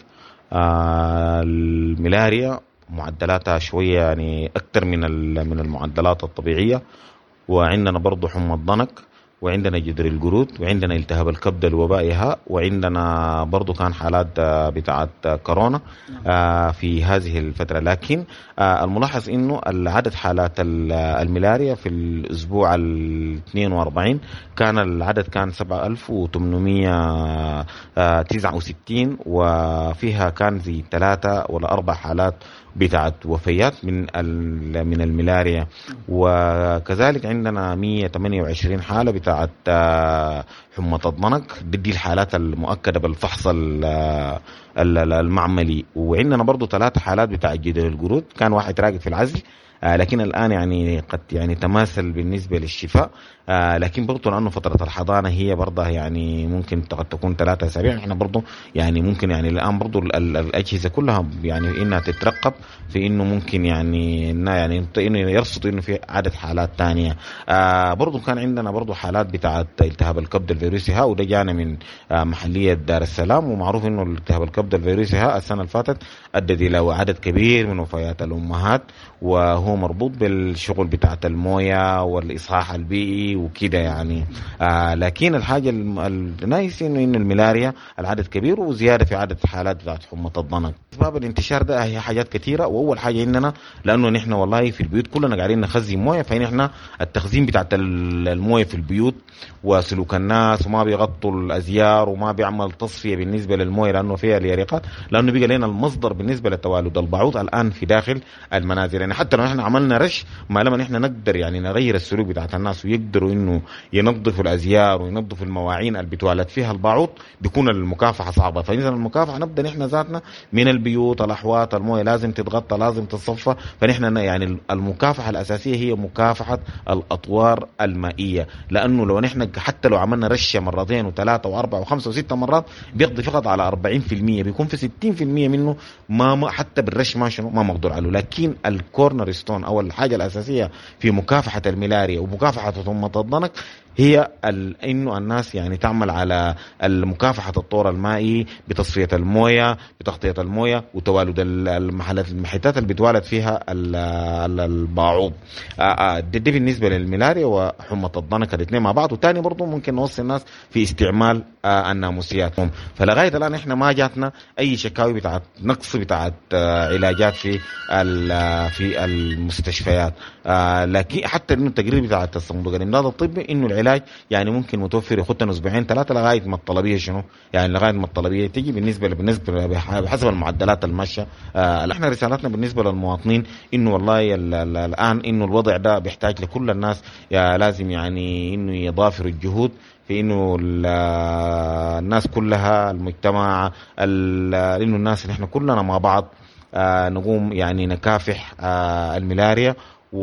الملاريا معدلاتها شوية يعني أكثر من من المعدلات الطبيعية، وعندنا برضو حمى الضنك، وعندنا جدري القرود، وعندنا التهاب الكبد الوبائها، وعندنا برضو كان حالات بتاعت كورونا في هذه الفترة. لكن الملاحظ إنه العدد حالات الملاريا في الأسبوع الاثنين وأربعين كان العدد كان سبعة آلاف وثمانمائة وتسعة وستين، وفيها كان زي ثلاثة ولا أربع حالات بتاعت وفيات من من الملاريا، وكذلك عندنا مئة وثمانية وعشرين حالة بتاعت حمى الضنك، دي الحالات المؤكدة بالفحص المعملي. وعندنا برضو ثلاثة حالات بتاعت جدري القرود، كان واحد راقد في العزل لكن الآن يعني قد يعني تماثل بالنسبة للشفاء، لكن برضو لأنه فترة الحضانة هي برضه يعني ممكن قد تكون ثلاثة أسابيع. إحنا برضو يعني ممكن يعني الآن برضو الأجهزة كلها يعني إنها تترقب في إنه ممكن يعني إنه يعني إنه يرصد إنه في عدد حالات تانية. برضو كان عندنا برضو حالات بتاعة التهاب الكبد الفيروسي ها، وده جانا من محلية دار السلام، ومعروف إنه التهاب الكبد الفيروسي ها السنة اللي فاتت أدت إلى عدد كبير من وفيات الأمهات، وهو مربوط بالشغل بتاعة الموية والإصحاح البيئي وكده يعني. آه لكن الحاجة النايس إنه إن الملاريا العدد كبير وزيادة في عدد حالات بتاعت حمى الضنك. أسباب الانتشار ده هي حاجات كثيرة، وأول حاجة إننا لأنه نحن والله في البيوت كلنا قاعدين نخزن موية، فإحنا التخزين بتاعت الموية في البيوت وسلوك الناس وما بيغطوا الأزيار وما بيعمل تصفية بالنسبة للموية لأنه فيها اليرقات، لأنه بيجي لنا المصدر بالنسبة لتوالد البعوض الآن في داخل المنازل. يعني حتى لو إحنا عملنا رش ما لما نحن نقدر يعني نغير السلوك بتاعت الناس ويقدروا يقدروا إنه ينظفوا الأزيار وينظفوا المواعين اللي بتوالد فيها البعوض بيكون المكافحة صعبة. فإذا المكافحة نبدأ نحن ذاتنا من البيوت، الأحواض، المويه لازم تتغطى، لازم تتصفى. فنحن يعني المكافحة الأساسية هي مكافحة الأطوار المائية، لأنه لو نحن حتى لو عملنا رشة مرتين وثلاثة وأربعة وخمسة وستة مرات بيقضي فقط على أربعين بالمية، بيكون في ستين بالمية منه ما حتى بالرش ما شنو ما مقدور عليه. لكن الكورنر ستون أو الحاجة الأساسية في مكافحة الملاريا ومكافحة ثمة الضنك هي إنه الناس يعني تعمل على المكافحة الطور المائي بتصفية المويه، بتغطية المويه، وتوالد المحلات المحيطات اللي بتوالد فيها الباعوض. دي بالنسبة للملاريا وحمى الضنك الاثنين مع بعض. وتاني برضو ممكن نوصي الناس في استعمال الناموسيات. فلغاية الآن احنا ما جاتنا أي شكاوي بتاعت نقص بتاعت علاجات في في المستشفيات. لكن حتى إنه التقرير بتاعت الصندوق الإمداد الطبي إنه العلاج يعني ممكن متوفر يخطنا أسبوعين ثلاثة لغاية ما الطلبية شنو يعني لغاية ما الطلبية تيجي بالنسبة بالنسبة بحسب المعدلات الماشية. آه احنا رسالتنا بالنسبة للمواطنين إنه والله الآن إنه الوضع ده بيحتاج لكل الناس لازم يعني إنه يضافروا الجهود في إنه الناس كلها المجتمع إنه الناس نحن كلنا مع بعض آه نقوم يعني نكافح آه الملاريا.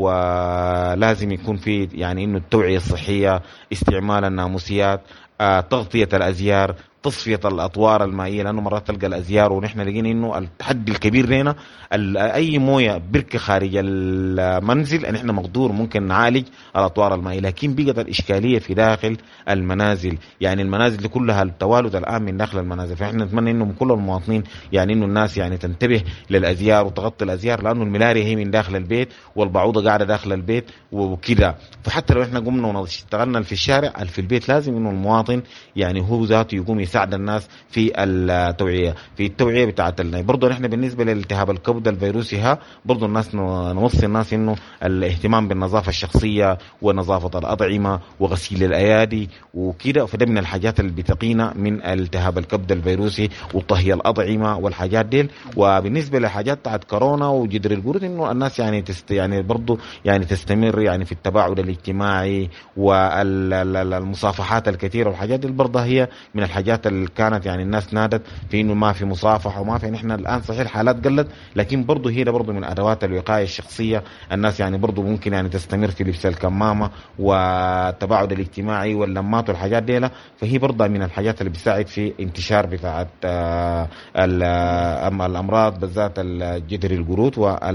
ولازم يكون في يعني إنه التوعية الصحية، استعمال الناموسيات، آه، تغطية الأزيار، تصفية الأطوار المائية، لأنه مرات تلقى الأزيار ونحن لقينا إنه التحدي الكبير لنا أي موية بركة خارج المنزل أن إحنا مقدور ممكن نعالج الأطوار المائية، لكن بقت الإشكالية في داخل المنازل. يعني المنازل كلها التوالد الآن من داخل المنازل. فإحنا نتمنى إنه كل المواطنين يعني إنه الناس يعني تنتبه للأزيار وتغطي الأزيار، لأنه الملاريا هي من داخل البيت والبعوضة قاعدة داخل البيت وكذا. فحتى لو إحنا قمنا ونشتغلنا في الشارع في البيت لازم إنه المواطن يعني هو ذاته يقوم يساعد الناس في التوعية في التوعية بتاعت الناس. برضو نحن بالنسبة للالتهاب الكبد الفيروسي ها برضو الناس نوصي الناس إنه الاهتمام بالنظافة الشخصية ونظافة الأطعمة وغسيل الأيادي وكذا. فده من الحاجات اللي بتقينا من الالتهاب الكبد الفيروسي وطهي الأطعمة والحاجات دي. وبالنسبة لحاجات بتاعت كورونا وجدر القرود إنه الناس يعني تست يعني برضو يعني تستمر يعني في التباعد الاجتماعي والمصافحات الكثيرة والحاجات دي برضه هي من الحاجات اللي كانت يعني الناس نادت في إنه ما في مصافحة وما في. نحن الآن صحيح الحالات قلت لكن برضه هي برضه من أدوات الوقاية الشخصية. الناس يعني برضه ممكن يعني تستمر في لبس الكمامة والتباعد الاجتماعي واللمات والحاجات دي. فهي برضه من الحاجات اللي بتساعد في انتشار بتاعت الأمراض بالذات الجدري القرود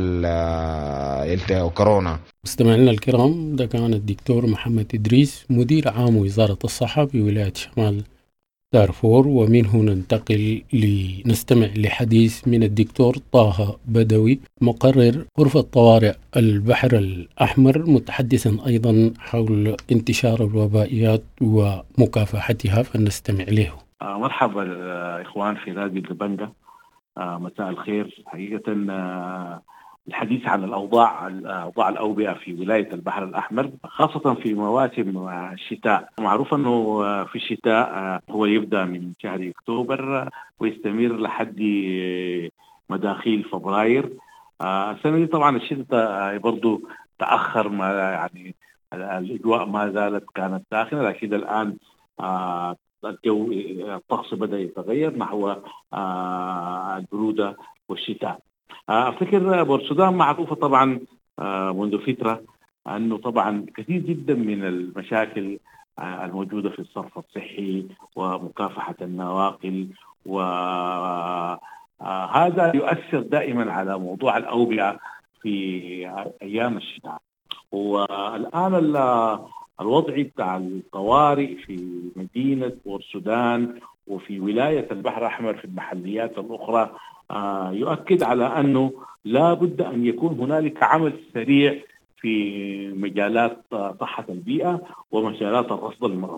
والكورونا. مستمعينا الكرام، ده كان الدكتور محمد إدريس مدير عام وزارة الصحة بولاية شمال دارفور. ومنه ننتقل لنستمع لحديث من الدكتور طه بدوي مقرر غرفة طوارئ البحر الأحمر، متحدثا أيضا حول انتشار الوبائيات ومكافحتها، فنستمع له. آه مرحبا إخوان في راديو دبنجة. آه مساء الخير. حقيقة آه الحديث عن الأوضاع أوضاع الأوبئة في ولاية البحر الأحمر خاصة في مواسم الشتاء. معروف أنه في الشتاء هو يبدأ من شهر أكتوبر ويستمر لحد مداخيل فبراير. السنة دي طبعا الشتاء برضو تأخر، ما يعني الأجواء ما زالت كانت ساخنة، لكن الآن الجو الطقس بدأ يتغير نحو البرودة والشتاء. أفتكر بورسودان معروفة طبعا منذ فترة أنه طبعا كثير جدا من المشاكل الموجودة في الصرف الصحي ومكافحة النواقل، وهذا يؤثر دائما على موضوع الأوبئة في أيام الشتاء. والآن الوضع بتاع الطوارئ في مدينة بورسودان وفي ولاية البحر الأحمر في المحليات الأخرى آه يؤكد على أنه لا بد أن يكون هنالك عمل سريع في مجالات صحة البيئة ومجالات الرصد المرض،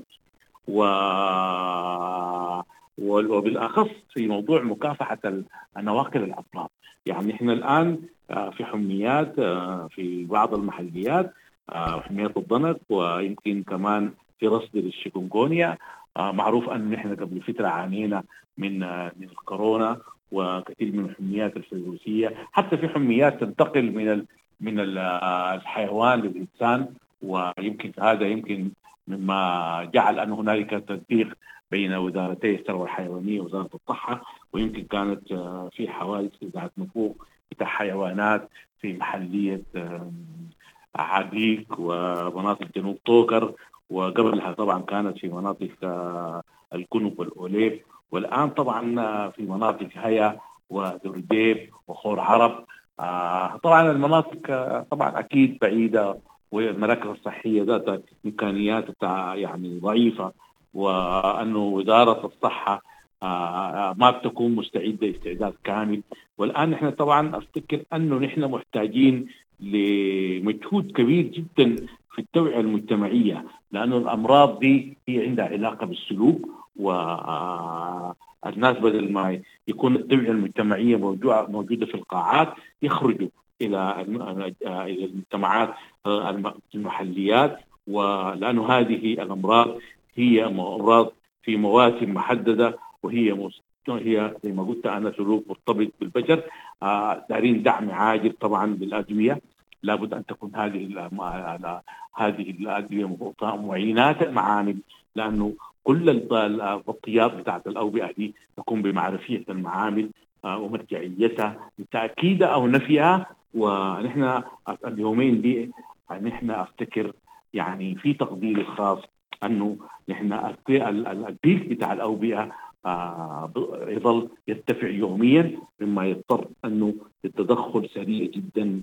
وبالأخص في موضوع مكافحة النواقل الأطراف. يعني إحنا الآن آه في حميات آه في بعض المحليات آه حميات الضنك، ويمكن كمان في رصد للشيكونغونيا. آه معروف أن إحنا قبل فترة عانينا من آه من الكورونا وكثير من الحميات الفيروسية، حتى في حميات تنتقل من ال من ال الحيوان للإنسان ويمكن هذا يمكن مما جعل أن هنالك تنسيق بين وزارتي الثروة الحيوانية ووزارة الصحة، ويمكن كانت في حوادث ذات نفوذ بتاع حيوانات في محلية عقيق ومناطق جنوب طوكر، وقبلها طبعا كانت في مناطق الكنب والأوليب، والآن طبعا في مناطق هيا ودرديب وخور عرب. طبعا المناطق طبعا أكيد بعيدة، والمراكز الصحية ذات إمكانيات يعني ضعيفة، وأنه وزارة الصحة ما بتكون مستعدة استعداد كامل. والآن نحن طبعا أفتكر أنه نحن محتاجين لمجهود كبير جدا في التوعية المجتمعية، لأنه الأمراض دي هي عندها علاقة بالسلوك، والناس بدل ما يكون التوعية المجتمعية موجودة في القاعات يخرجوا إلى المجتمعات المحليات، ولأنه هذه الأمراض هي أمراض في مواسم محددة، وهي هي زي ما قلت أنا سلوك مرتبط بالبشر. دارين دعم عاجل طبعا بالأدوية، لابد أن تكون هذه هذه الأدوية معينات المعامل، لأنه كل الغطيات بتاعت الأوبئة دي تكون بمعرفية المعامل ومرجعيتها لتأكيد أو نفيها. ونحن اليومين دي نحن أفتكر يعني في تقدير خاص أنه نحن البيك بتاع الأوبئة يظل يرتفع يوميا، مما يضطر أنه التدخل سريع جدا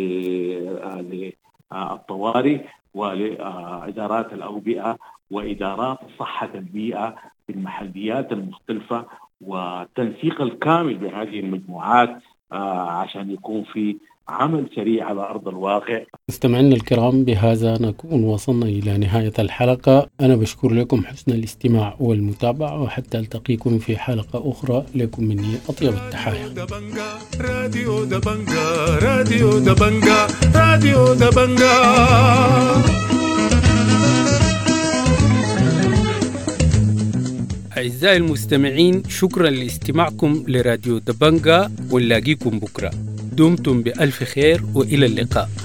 للطوارئ ولإدارات الأوبئة وإدارات صحة البيئة في المحليات المختلفة، والتنسيق الكامل بهذه المجموعات عشان يكون في عمل سريع على أرض الواقع. مستمعينا الكرام، بهذا نكون وصلنا إلى نهاية الحلقة. أنا بشكر لكم حسن الاستماع والمتابعة، وحتى ألتقيكم في حلقة أخرى. لكم مني أطيب التحايا. راديو دبنجا راديو دبنجا راديو دبنجا. أعزائي المستمعين، شكرا لاستماعكم لراديو دبنجا، ونلاقيكم بكرة. دمتم بألف خير وإلى اللقاء.